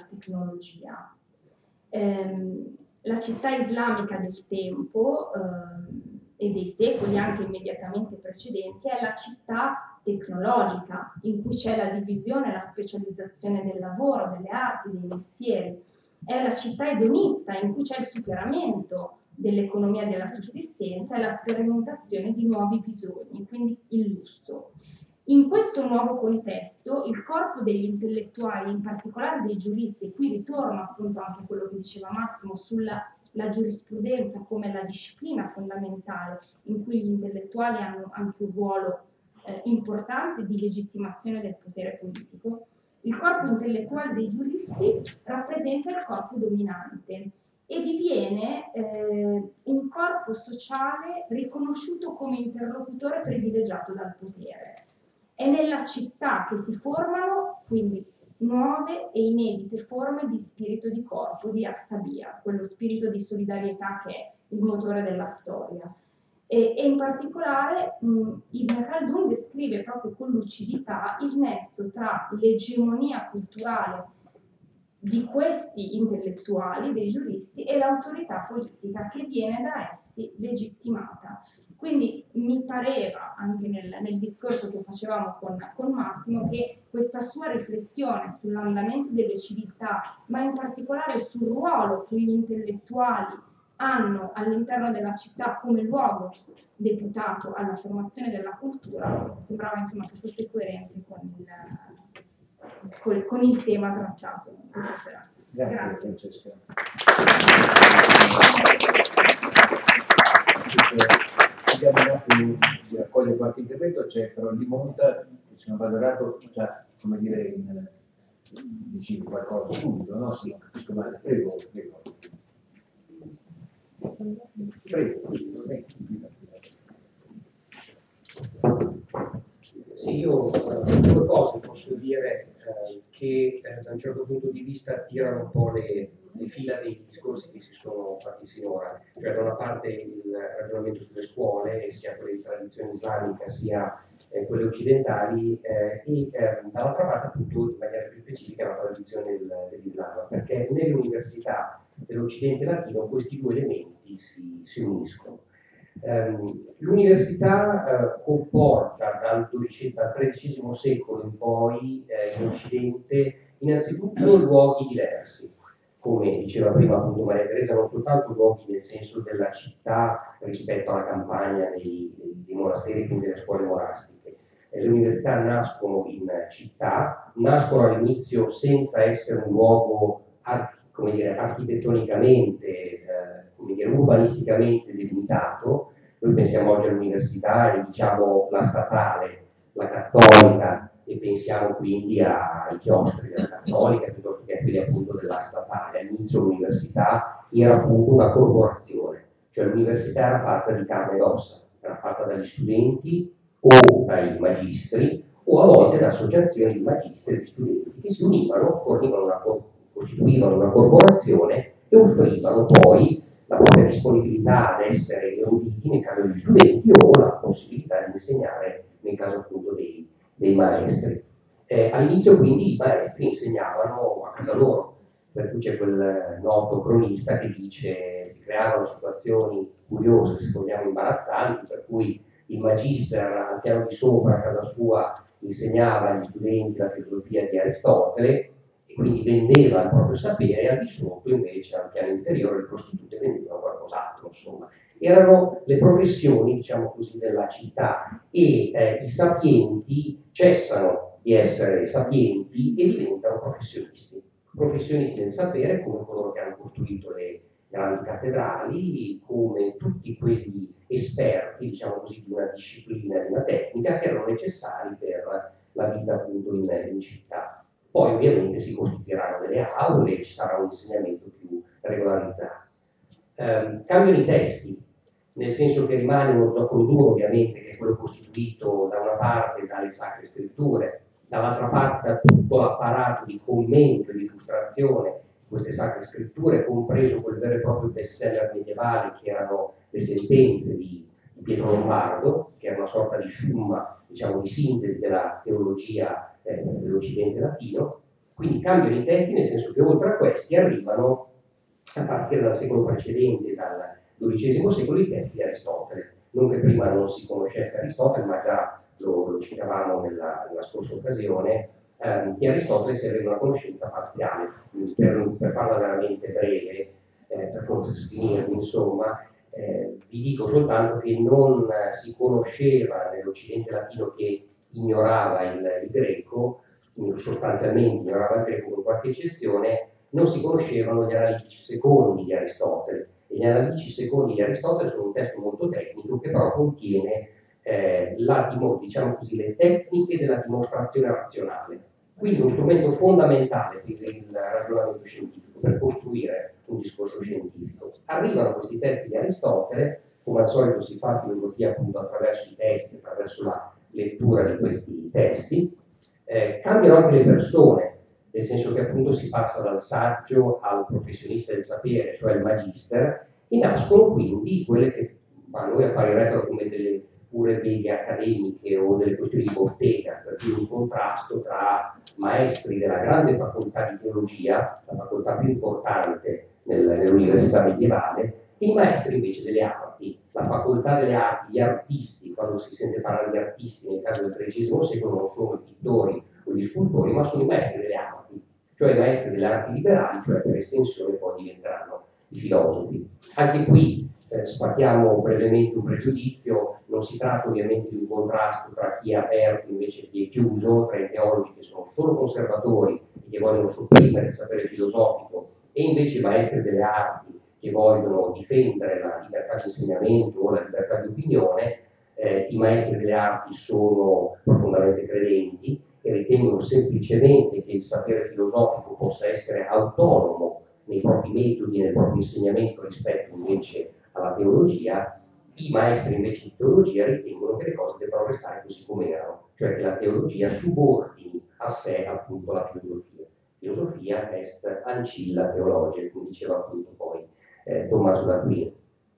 tecnologia. La città islamica del tempo, e dei secoli anche immediatamente precedenti è la città tecnologica, in cui c'è la divisione, la specializzazione del lavoro, delle arti, dei mestieri. È la città edonista, in cui c'è il superamento dell'economia della sussistenza e la sperimentazione di nuovi bisogni, quindi il lusso. In questo nuovo contesto, il corpo degli intellettuali, in particolare dei giuristi, e qui ritorno appunto anche a quello che diceva Massimo sulla giurisprudenza come la disciplina fondamentale in cui gli intellettuali hanno anche un ruolo importante di legittimazione del potere politico, il corpo intellettuale dei giuristi rappresenta il corpo dominante e diviene un corpo sociale riconosciuto come interlocutore privilegiato dal potere. È nella città che si formano quindi nuove e inedite forme di spirito di corpo, di assabia, quello spirito di solidarietà che è il motore della storia. E in particolare Ibn Khaldun descrive proprio con lucidità il nesso tra l'egemonia culturale di questi intellettuali, dei giuristi, e l'autorità politica che viene da essi legittimata. Quindi mi pareva, anche nel discorso che facevamo con Massimo, che questa sua riflessione sull'andamento delle civiltà, ma in particolare sul ruolo che gli intellettuali hanno all'interno della città come luogo deputato alla formazione della cultura, sembrava insomma che fosse coerente con il tema trattato questa sera. Grazie Francesca. Abbiamo un attimo di raccogliere qualche intervento, c'è però Limonta, che se non vado errato, già, come dire, dici qualcosa subito, no? Se non capisco male, prego. Sì, io due cose posso dire che da un certo punto di vista attirano un po' le fila dei discorsi che si sono fatti sinora, cioè da una parte il ragionamento sulle scuole, sia quelle di tradizione islamica sia quelle occidentali, e dall'altra parte appunto in maniera più specifica la tradizione dell'Islam, perché nelle università dell'Occidente latino questi due elementi si uniscono. L'università comporta dal XIII secolo in poi in Occidente innanzitutto luoghi diversi, come diceva prima appunto Maria Teresa, non soltanto luoghi nel senso della città rispetto alla campagna dei monasteri, quindi delle scuole monastiche. Le università nascono in città, nascono all'inizio senza essere un luogo architettonicamente, urbanisticamente delimitato. Noi pensiamo oggi all'università e diciamo la statale, la cattolica, e pensiamo quindi ai chiostri della cattolica piuttosto che a quelli appunto della statale. All'inizio l'università era appunto una corporazione, cioè l'università era fatta di carne ed ossa, era fatta dagli studenti o dai magistri o a volte da associazioni di magistri e di studenti che si univano, costituivano una corporazione e offrivano poi la propria disponibilità ad essere eruditi nel caso degli studenti o la possibilità di insegnare nel caso appunto dei maestri. All'inizio quindi i maestri insegnavano a casa loro, per cui c'è quel noto cronista che dice si creavano situazioni curiose, se vogliamo imbarazzanti, per cui il magister al piano di sopra a casa sua insegnava agli studenti la filosofia di Aristotele e quindi vendeva il proprio sapere, e al di sotto invece al piano inferiore le prostitute vendevano qualcos'altro, insomma. Erano le professioni, diciamo così, della città, e i sapienti cessano di essere sapienti e diventano professionisti del sapere, come coloro che hanno costruito le grandi cattedrali, come tutti quegli esperti, diciamo così, di una disciplina, di una tecnica che erano necessari per la vita appunto in città. Poi ovviamente si costituiranno delle aule e ci sarà un insegnamento più regolarizzato. Cambiano i testi, nel senso che rimane uno zoccolo duro ovviamente, che è quello costituito da una parte dalle sacre scritture, dall'altra parte da tutto l'apparato di commento e di illustrazione di queste sacre scritture, compreso quel vero e proprio bestseller medievale che erano le sentenze di Pietro Lombardo, che era una sorta di summa, diciamo, di sintesi della teologia dell'Occidente latino. Quindi cambiano i testi, nel senso che oltre a questi arrivano, a partire dal secolo precedente, dal XII secolo, i testi di Aristotele. non che prima non si conoscesse Aristotele, ma già lo citavamo nella scorsa occasione, di Aristotele si aveva una conoscenza parziale. Per farla veramente breve, per non finirmi, insomma, vi dico soltanto che non si conosceva nell'Occidente latino che ignorava il greco, sostanzialmente ignorava il greco con qualche eccezione, non si conoscevano gli analitici secondi di Aristotele. E gli analitici secondi di Aristotele sono un testo molto tecnico che però contiene diciamo così, le tecniche della dimostrazione razionale. Quindi uno strumento fondamentale per il ragionamento scientifico, per costruire un discorso scientifico. Arrivano questi testi di Aristotele, come al solito si fa filosofia appunto attraverso i testi, attraverso la lettura di questi testi, cambiano anche le persone, nel senso che appunto si passa dal saggio al professionista del sapere, cioè il magister, e nascono quindi quelle che a noi apparirebbero come delle pure beghe accademiche o delle questioni di bottega, per cui un contrasto tra maestri della grande facoltà di teologia, la facoltà più importante nell'università medievale, e i maestri invece delle arti, la facoltà delle arti, gli artisti. Quando si sente parlare di artisti nel caso del XIII secolo non sono i pittori o gli scultori, ma sono i maestri delle arti, cioè i maestri delle arti liberali, cioè per estensione poi diventeranno i filosofi. Anche qui sfatiamo brevemente un pregiudizio, non si tratta ovviamente di un contrasto tra chi è aperto invece chi è chiuso, tra i teologi che sono solo conservatori e che vogliono sopprimere il sapere filosofico e invece i maestri delle arti che vogliono difendere la libertà di insegnamento o la libertà di opinione. I maestri delle arti sono profondamente credenti e ritengono semplicemente che il sapere filosofico possa essere autonomo nei propri metodi e nel proprio insegnamento rispetto invece alla teologia. I maestri invece di teologia ritengono che le cose debbano restare così come erano, cioè che la teologia subordini a sé appunto la filosofia. Filosofia est ancilla teologia, come diceva appunto poi Tommaso d'Aquino.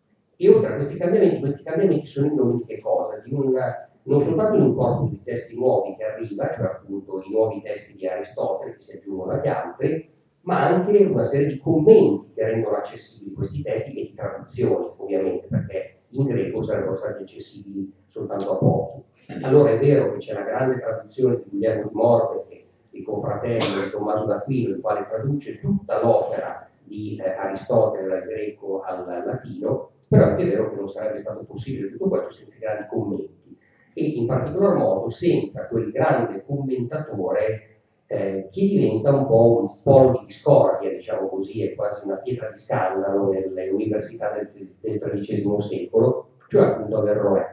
E oltre a questi cambiamenti sono in nome di che cosa? Di non soltanto di un corpus di testi nuovi che arriva, cioè appunto i nuovi testi di Aristotele che si aggiungono agli altri, ma anche una serie di commenti che rendono accessibili questi testi e di traduzioni, ovviamente, perché in greco sarebbero stati accessibili soltanto a pochi. Allora è vero che c'è la grande traduzione di Guglielmo di Morbecche, il confratello di Tommaso d'Aquino, il quale traduce tutta l'opera di Aristotele dal greco al latino, però è anche vero che non sarebbe stato possibile tutto questo senza i grandi commenti e in particolar modo senza quel grande commentatore che diventa un po' un polo di discordia, diciamo così, è quasi una pietra di scandalo nelle università del XIII secolo, cioè appunto Averroè.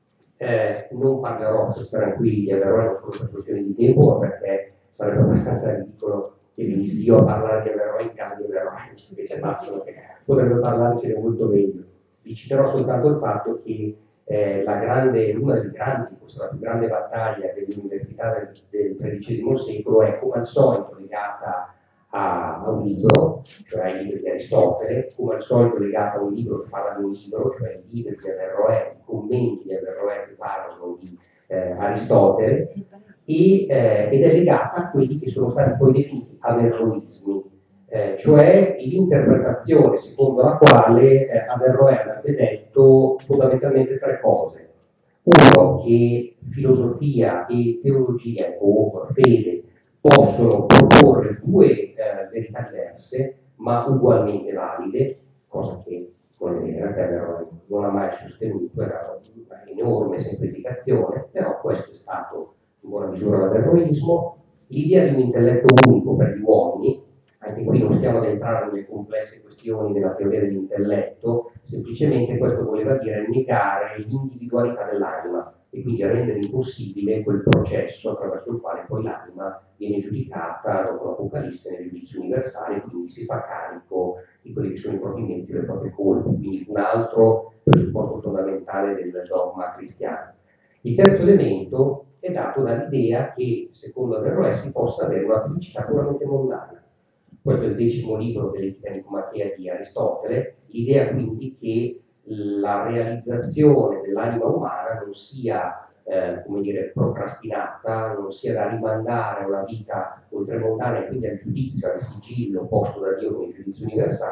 Non parlerò, tranquilli, di Averroè non solo per questioni di tempo, ma perché sarebbe abbastanza ridicolo che venissi io a parlare di Averroè in casa di Averroè, visto che c'è Massimo che potrebbe parlarcene molto meglio. Vi citerò soltanto il fatto che una delle grandi, forse la più grande battaglia dell'università del XIII secolo è come al solito legata a un libro, cioè ai libri di Aristotele, come al solito legata a un libro che parla di un libro, cioè i libri di Averroè, i commenti di Averroè che parlano di Aristotele, ed è legata a quelli che sono stati poi definiti averroismi, cioè l'interpretazione secondo la quale Averroè avrebbe detto fondamentalmente tre cose. Uno, che filosofia e teologia o fede possono proporre due verità diverse, ma ugualmente valide, cosa che Averroè non ha mai sostenuto, era un'enorme semplificazione, però questo è stato in buona misura l'averroismo. L'idea di un intelletto unico per gli uomini, anche qui non stiamo ad entrare nelle complesse questioni della teoria dell'intelletto, semplicemente questo voleva dire negare l'individualità dell'anima e quindi rendere impossibile quel processo attraverso il quale poi l'anima viene giudicata dopo l'Apocalisse nel giudizio universale, quindi si fa carico di quelli che sono i propri meriti e le proprie colpe, quindi un altro presupposto fondamentale del dogma cristiano. Il terzo elemento è dato dall'idea che, secondo Averroè, si possa avere una felicità puramente mondana. Questo è il 10° libro dell'Etica Nicomachea di Aristotele, l'idea quindi che la realizzazione dell'anima umana non sia procrastinata, non sia da rimandare a una vita oltremondana e quindi al giudizio, al sigillo posto da Dio come giudizio universale,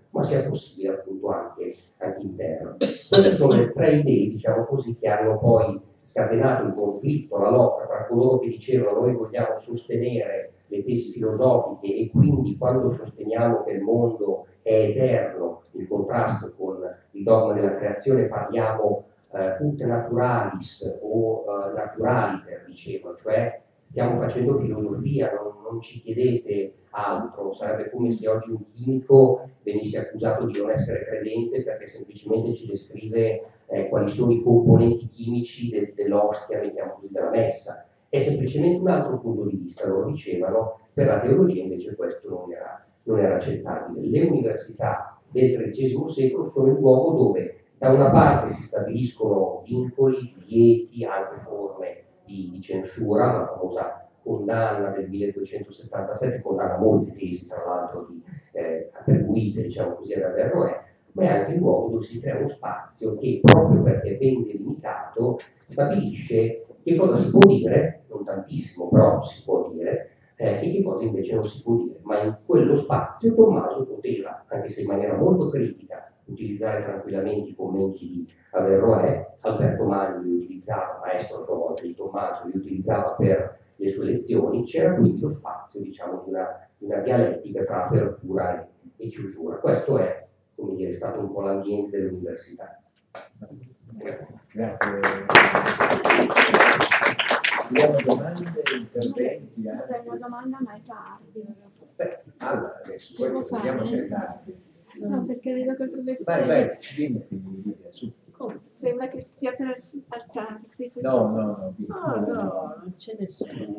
ma sia possibile appunto anche interno. Queste sono le tre idee, diciamo così, che hanno poi scatenato il conflitto, la lotta tra coloro che dicevano noi vogliamo sostenere le tesi filosofiche e quindi quando sosteniamo che il mondo è eterno, in contrasto con il dogma della creazione, parliamo ut naturalis o naturaliter, dicevano, cioè stiamo facendo filosofia, non ci chiedete altro, sarebbe come se oggi un chimico venisse accusato di non essere credente perché semplicemente ci descrive quali sono i componenti chimici dell'ostia, mettiamo così, della messa. È semplicemente un altro punto di vista, loro dicevano, per la teologia invece questo non era accettabile. Le università del XIII secolo sono il luogo dove da una parte si stabiliscono vincoli, divieti, anche forme di censura, la famosa condanna del 1277, condanna molte tesi tra l'altro attribuite, diciamo così, ad Averroè, ma è anche il luogo dove si crea uno spazio che, proprio perché è ben delimitato, stabilisce che cosa si può dire, non tantissimo, però si può dire, e che cosa invece non si può dire. Ma in quello spazio Tommaso poteva, anche se in maniera molto critica, utilizzare tranquillamente i commenti di Averroè. Alberto Magni li utilizzava, maestro a sua volta di Tommaso, li utilizzava per le sue lezioni. C'era quindi lo spazio, diciamo, di una dialettica tra apertura e chiusura. Questo è, come dire, stato un po' l'ambiente dell'università. Grazie. Abbiamo domande, interventi? Vorrei una domanda, ma è tardi. Allora, adesso poi vediamo se è tardi. No, perché vedo che il professore... Vai, dimmi, su. Sembra che stia per alzarsi. No, No, non c'è nessuno.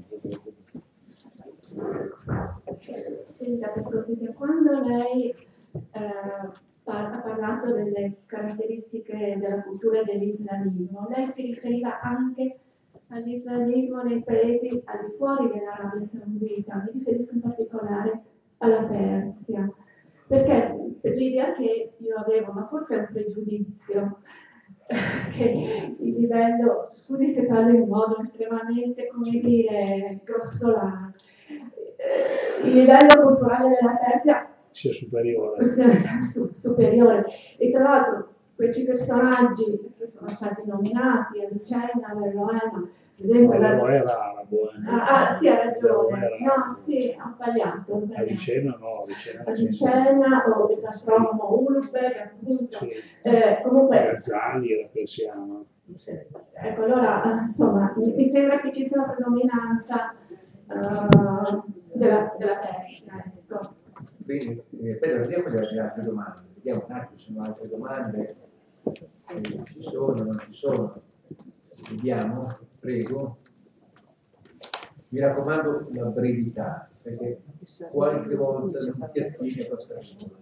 Senta, per cortesia, quando lei ha parlato delle caratteristiche della cultura e dell'islamismo, lei si riferiva anche all'islamismo nei paesi al di fuori dell'Arabia Saudita, mi riferisco in particolare alla Persia, perché l'idea che io avevo, ma forse è un pregiudizio, che il livello, scusi se parlo in modo estremamente, come dire, grossolano, il livello culturale della Persia sia superiore. superiore. E tra l'altro questi personaggi che sono stati nominati, Avicenna, Averroè, per esempio... Averroè era arabo. Sì, ha ragione. No, sì, ho sbagliato. Avicenna no, Avicenna o l'astronomo Ulugh, appunto. Sì. Comunque... Gazzani era persiano. Ecco, allora, insomma, mi sembra che ci sia una predominanza della Persia, ecco. Bene, Pedro, vediamo le altre domande. Vediamo un attimo se sono altre domande. Ci sono, non ci sono. Vediamo, prego. Mi raccomando la brevità, perché qualche volta non ti attieni a questa cosa.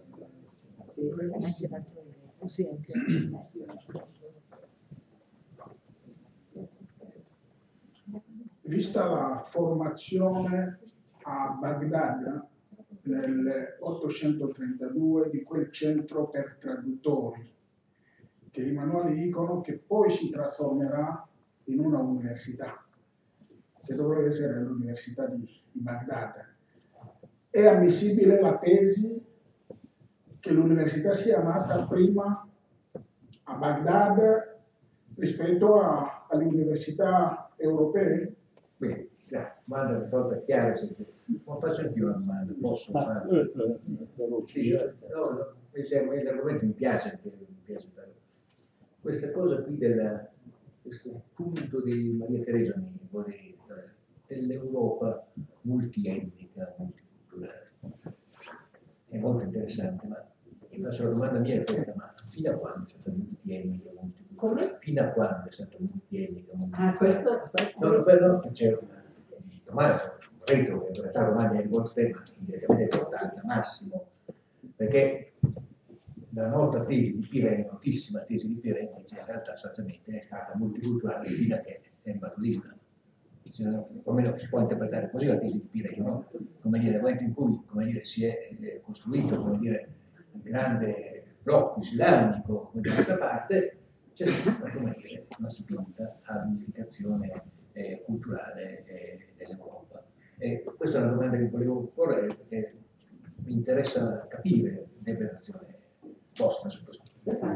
Vista la formazione a Baghdad nel 832 di quel centro per traduttori, che i manuali dicono che poi si trasformerà in una università, che dovrebbe essere l'università di Baghdad. È ammissibile la tesi che l'università sia nata prima a Baghdad rispetto alle università europee? Bene, grazie. Domanda risolta chiara. Ma faccio anche una domanda, posso fare? Sì, no, l'argomento mi piace fare. Questa cosa qui questo punto di Maria Teresa dell'Europa multietnica, multiculturale. È molto interessante, ma ti faccio la domanda mia è questa, ma fino a quando è stata multietnica, multiculturale? Come? Fino a quando è stata multietnica, multiculturale? Ah, questo? No, c'è Tommaso, retro che in realtà domani è rivolto tema direttamente portata massimo, perché la nota tesi di Pirene, notissima tesi di Pirene, in realtà sostanzialmente è stata multiculturale fino a che è arrivato l'Islam. Almeno si può interpretare così la tesi di Pirene, no? Come dire, nel momento in cui, come dire, si è costruito, come dire, il grande blocco islamico, dall'altra parte c'è stata, come dire, una spinta all'unificazione culturale dell'Europa. E questa è una domanda che volevo porre, perché mi interessa capire l'interpretazione vostra su questo.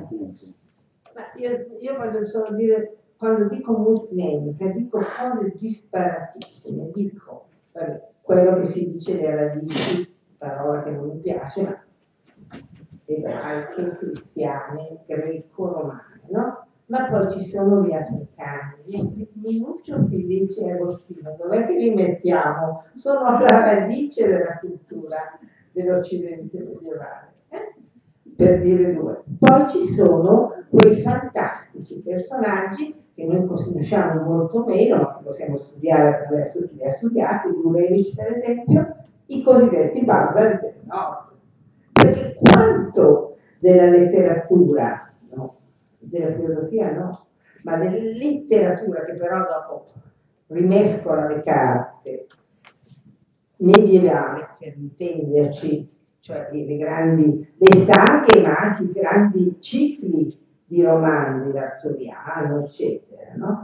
Ma io voglio solo dire, quando dico multietnica, dico cose disparatissime, dico quello che si dice le radici, parola che non mi piace, ma ebraiche, cristiane, greco-romane, no? Ma poi ci sono gli africani, Minuccio, Felice e Agostino, dov'è che li mettiamo? Sono alla radice della cultura dell'Occidente medievale, per dire due. Poi ci sono quei fantastici personaggi che noi conosciamo molto meno, ma che possiamo studiare attraverso chi li ha studiati, Gurevich per esempio, i cosiddetti barbari del nord. Perché quanto della letteratura, no, della filosofia no, ma della letteratura che però dopo rimescola le carte medievali, per intenderci, cioè le saghe ma anche i grandi cicli di romanzi d'Arturiano, eccetera, no?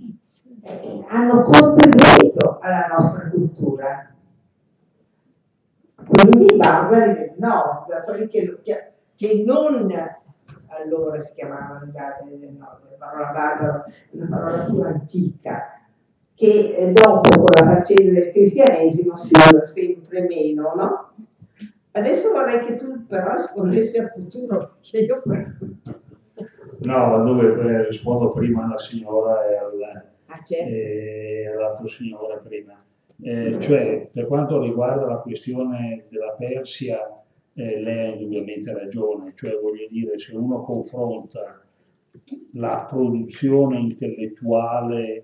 Hanno contribuito alla nostra cultura. Quindi i barbari del nord, quelli che non allora si chiamavano i barbari del nord, la parola barbaro è una parola più antica, che dopo con la faccenda del cristianesimo si usa sempre meno, no? Adesso vorrei che tu però rispondessi al futuro, perché io... No, dove rispondo prima alla signora certo. E all'altro signore prima. Cioè, per quanto riguarda la questione della Persia, lei ha indubbiamente ragione, cioè voglio dire, se uno confronta la produzione intellettuale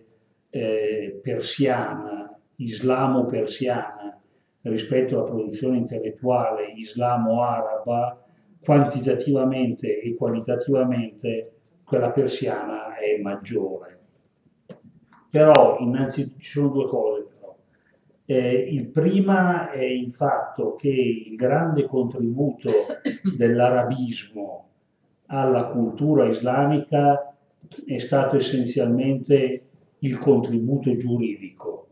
persiana, islamo-persiana, rispetto alla produzione intellettuale islamo-araba, quantitativamente e qualitativamente quella persiana è maggiore. Però innanzitutto ci sono due cose. Il prima è il fatto che il grande contributo dell'arabismo alla cultura islamica è stato essenzialmente il contributo giuridico,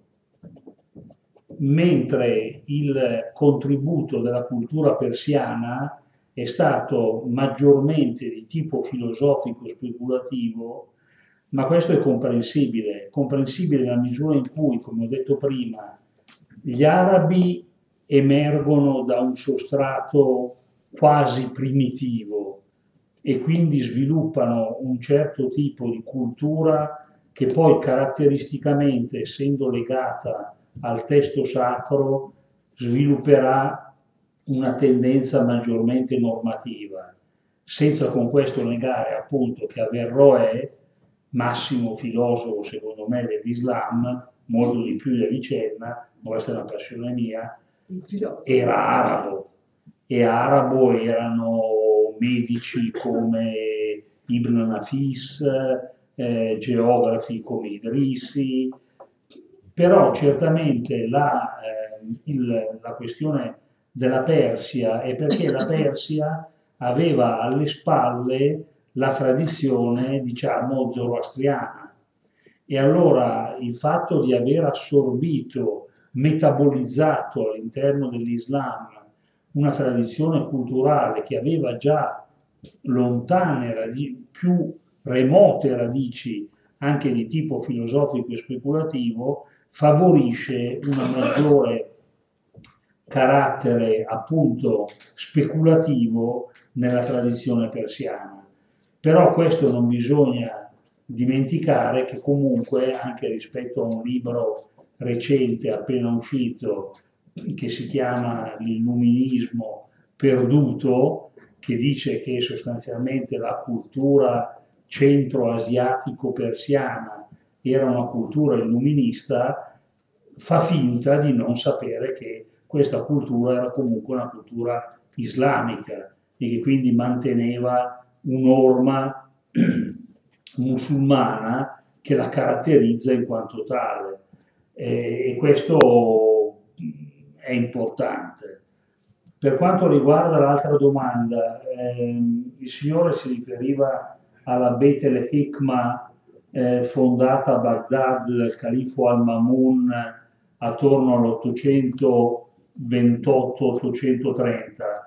mentre il contributo della cultura persiana è stato maggiormente di tipo filosofico speculativo, ma questo è comprensibile nella misura in cui, come ho detto prima, gli arabi emergono da un sostrato quasi primitivo e quindi sviluppano un certo tipo di cultura che poi caratteristicamente, essendo legata al testo sacro, svilupperà una tendenza maggiormente normativa, senza con questo negare appunto che Averroè, massimo filosofo secondo me dell'Islam, molto di più di Avicenna, ma questa è una passione mia, era arabo, e arabo erano medici come Ibn Nafis, geografi come Idrissi, però certamente la questione della Persia è perché la Persia aveva alle spalle la tradizione, diciamo, zoroastriana. E allora il fatto di aver assorbito, metabolizzato all'interno dell'Islam una tradizione culturale che aveva già lontane, più remote radici anche di tipo filosofico e speculativo, favorisce un maggiore carattere appunto speculativo nella tradizione persiana. Però questo non bisogna dimenticare che comunque anche rispetto a un libro recente appena uscito che si chiama L'illuminismo perduto, che dice che sostanzialmente la cultura centro-asiatico-persiana era una cultura illuminista, fa finta di non sapere che questa cultura era comunque una cultura islamica e che quindi manteneva un'orma musulmana che la caratterizza in quanto tale. E questo è importante. Per quanto riguarda l'altra domanda, il signore si riferiva alla Beit el-Hikma fondata a Baghdad dal califfo al-Mamun attorno all'800 830.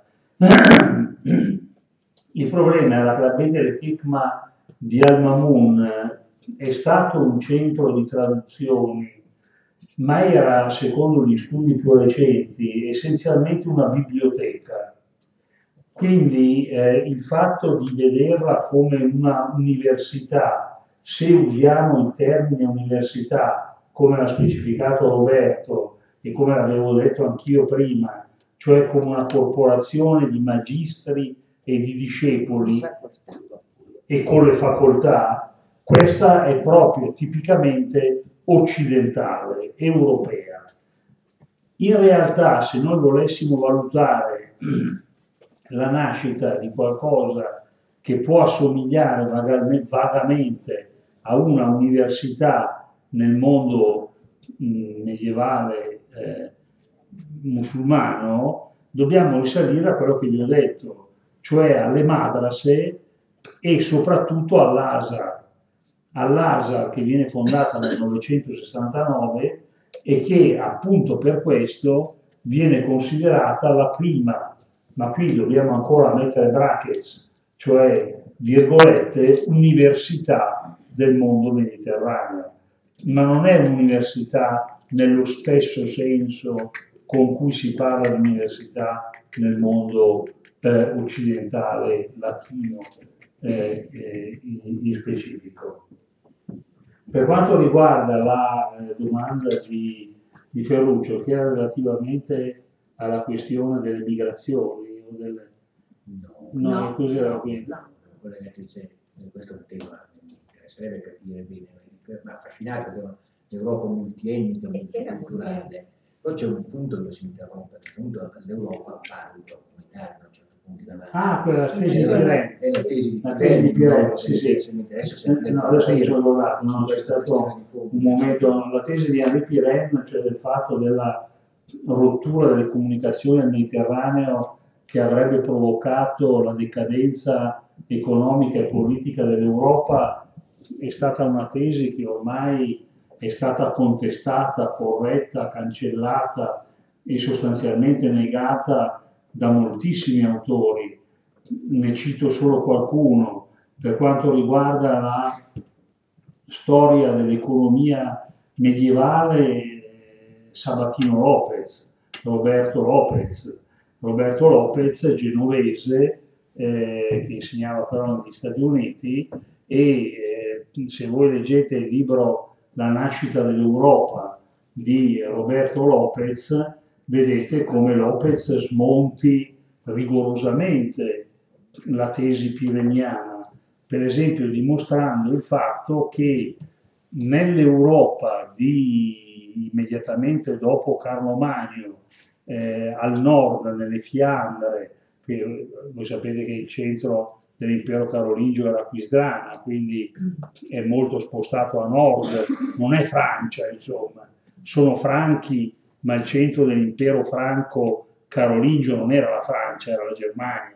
Il problema era che la Bet el-Hikma di Al-Mamun è stato un centro di traduzioni, ma era, secondo gli studi più recenti, essenzialmente una biblioteca. Quindi il fatto di vederla come una università, se usiamo il termine università, come l'ha specificato Roberto e come l'avevo detto anch'io prima, cioè come una corporazione di magistri e di discepoli e con le facoltà, questa è proprio tipicamente occidentale, europea. In realtà, se noi volessimo valutare la nascita di qualcosa che può assomigliare vagamente a una università nel mondo medievale musulmano, dobbiamo risalire a quello che vi ho detto, cioè alle madrase e soprattutto all'Azhar che viene fondata nel 969 e che appunto per questo viene considerata la prima, ma qui dobbiamo ancora mettere brackets, cioè virgolette, università del mondo mediterraneo. Ma non è un'università nello stesso senso con cui si parla di università nel mondo occidentale, latino in specifico. Per quanto riguarda la domanda di Ferruccio, che era relativamente alla questione delle migrazioni o delle... No, cos'era qui? No, quello che dice, questo è un tema che mi interesserebbe capire bene, mi ha affascinato perché l'Europa multietnica, multiculturale. Poi c'è un punto dove si interrompe, appunto l'Europa parla comunitaria, a un certo punto in avanti. Ah, quella tesi di Pirelli. È la tesi di Pirelli, sì, sì. Se mi interessa sempre no, adesso mi sono lodato, no, c'è stato un momento, la tesi di Henri Pirelli, cioè del fatto della rottura delle comunicazioni al Mediterraneo che avrebbe provocato la decadenza economica e politica dell'Europa, è stata una tesi che ormai è stata contestata, corretta, cancellata e sostanzialmente negata da moltissimi autori. Ne cito solo qualcuno. Per quanto riguarda la storia dell'economia medievale, Sabatino Lopez, Roberto Lopez, genovese, che insegnava però negli Stati Uniti, e se voi leggete il libro La nascita dell'Europa di Roberto Lopez, vedete come Lopez smonti rigorosamente la tesi pireniana, per esempio dimostrando il fatto che nell'Europa immediatamente dopo Carlo Magno, al nord, nelle Fiandre, voi sapete che il centro dell'impero carolingio era Aquisgrana, quindi è molto spostato a nord, non è Francia, insomma, sono franchi, ma il centro dell'impero franco-carolingio non era la Francia, era la Germania.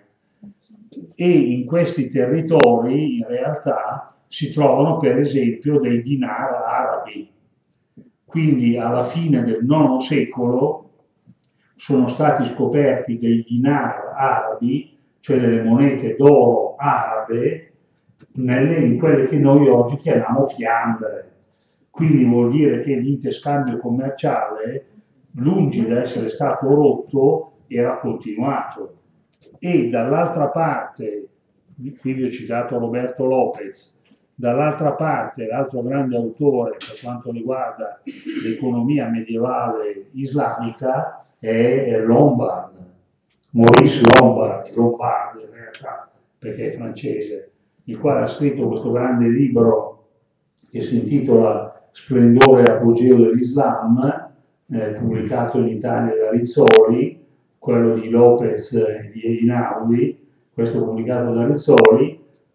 E in questi territori in realtà si trovano per esempio dei dinar arabi. Quindi alla fine del IX secolo sono stati scoperti dei dinar arabi, cioè delle monete d'oro arabe, in quelle che noi oggi chiamiamo fiandre. Quindi vuol dire che l'interscambio commerciale, lungi da essere stato rotto, era continuato. E dall'altra parte, qui vi ho citato Roberto Lopez, dall'altra parte l'altro grande autore per quanto riguarda l'economia medievale islamica è Lombard, Maurice Lombard in realtà, perché è francese, il quale ha scritto questo grande libro che si intitola Splendore e apogeo dell'Islam, pubblicato in Italia da Rizzoli, quello di Lopez e di Einaudi, questo pubblicato da Rizzoli,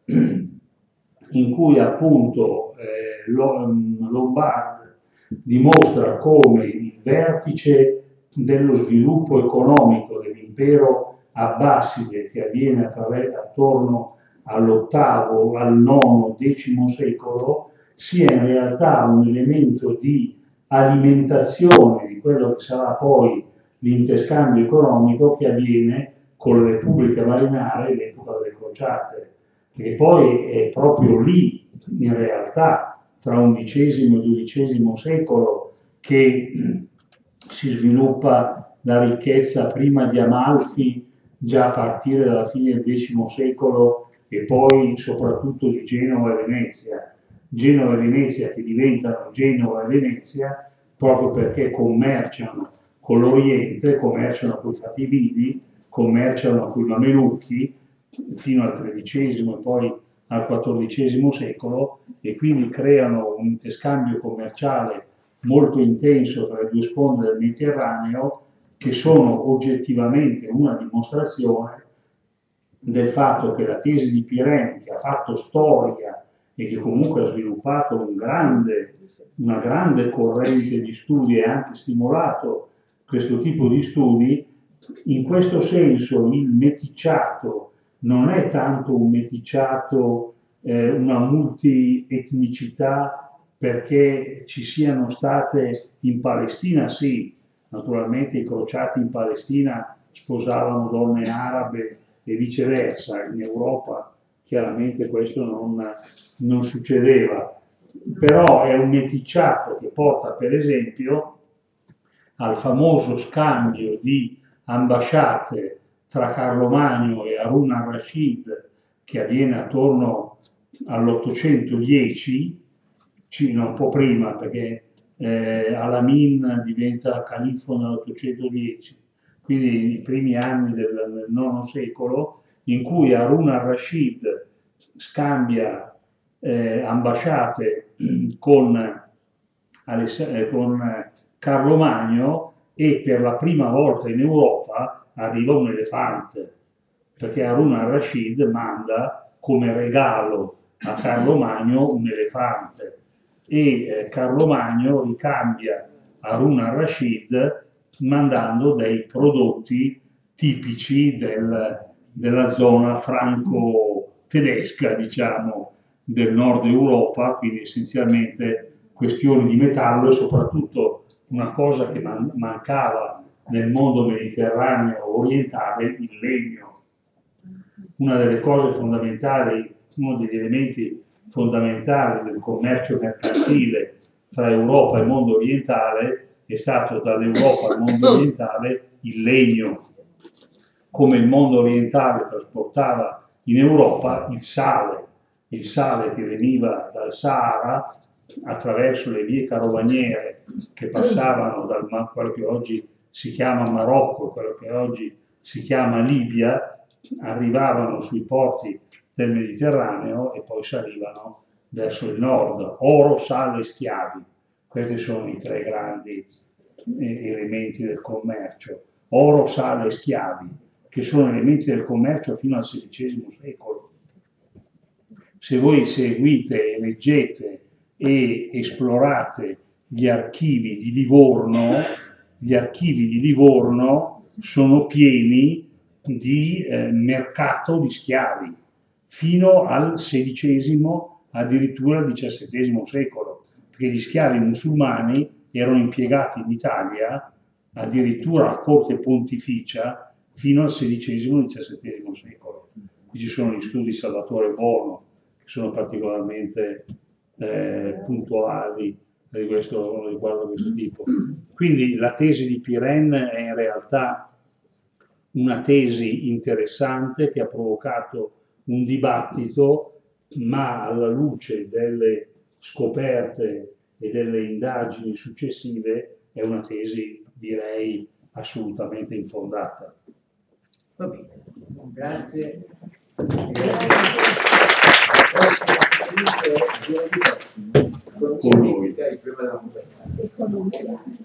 in cui appunto Lombard dimostra come il vertice dello sviluppo economico dell'impero abbaside che avviene attorno all'VIII, al IX, X secolo sia in realtà un elemento di alimentazione di quello che sarà poi l'interscambio economico che avviene con la Repubblica Marinare all'epoca delle crociate, perché poi è proprio lì, in realtà, tra XI e XII secolo, che si sviluppa la ricchezza prima di Amalfi, già a partire dalla fine del X secolo, e poi soprattutto di Genova e Venezia. Genova e Venezia che diventano Genova e Venezia proprio perché commerciano con l'Oriente, commerciano con i Fatimidi, commerciano con i Mamelucchi fino al XIII e poi al XIV secolo, e quindi creano un interscambio commerciale molto intenso tra le due sponde del Mediterraneo, che sono oggettivamente una dimostrazione del fatto che la tesi di Pirenne, che ha fatto storia e che comunque ha sviluppato una grande corrente di studi e anche stimolato questo tipo di studi, in questo senso il meticciato non è tanto un meticciato, una multietnicità perché ci siano state in Palestina, sì, naturalmente i crociati in Palestina sposavano donne arabe e viceversa, in Europa chiaramente questo non succedeva, però è un meticciato che porta per esempio al famoso scambio di ambasciate tra Carlo Magno e Harun al-Rashid che avviene attorno all'810, un po' prima perché Al-Amin diventa califfo nell'810, quindi i primi anni del IX secolo, in cui Harun al-Rashid scambia ambasciate con Carlo Magno, e per la prima volta in Europa arriva un elefante, perché Harun al-Rashid manda come regalo a Carlo Magno un elefante, e Carlo Magno ricambia Harun al-Rashid mandando dei prodotti tipici della zona franco-tedesca, diciamo, del nord Europa, quindi essenzialmente questioni di metallo e soprattutto una cosa che mancava nel mondo mediterraneo orientale, il legno. Una delle cose fondamentali, uno degli elementi fondamentali del commercio mercantile tra Europa e mondo orientale è stato dall'Europa al mondo orientale il legno, come il mondo orientale trasportava in Europa il sale che veniva dal Sahara attraverso le vie carovaniere che passavano da quello che oggi si chiama Marocco, quello che oggi si chiama Libia, arrivavano sui porti del Mediterraneo e poi salivano verso il nord. Oro, sale e schiavi. Questi sono i tre grandi elementi del commercio. Oro, sale e schiavi, che sono elementi del commercio fino al XVI secolo. Se voi seguite, leggete e esplorate gli archivi di Livorno sono pieni di mercato di schiavi, fino al XVI, addirittura al XVII secolo, perché gli schiavi musulmani erano impiegati in Italia addirittura a corte pontificia fino al XVI e XVII secolo. Qui ci sono gli studi di Salvatore Bono, che sono particolarmente puntuali riguardo a questo tipo. Quindi la tesi di Pirenne è in realtà una tesi interessante che ha provocato un dibattito, ma alla luce delle scoperte e delle indagini successive è una tesi, direi, assolutamente infondata. Va bene, grazie. Con voi. Il problema della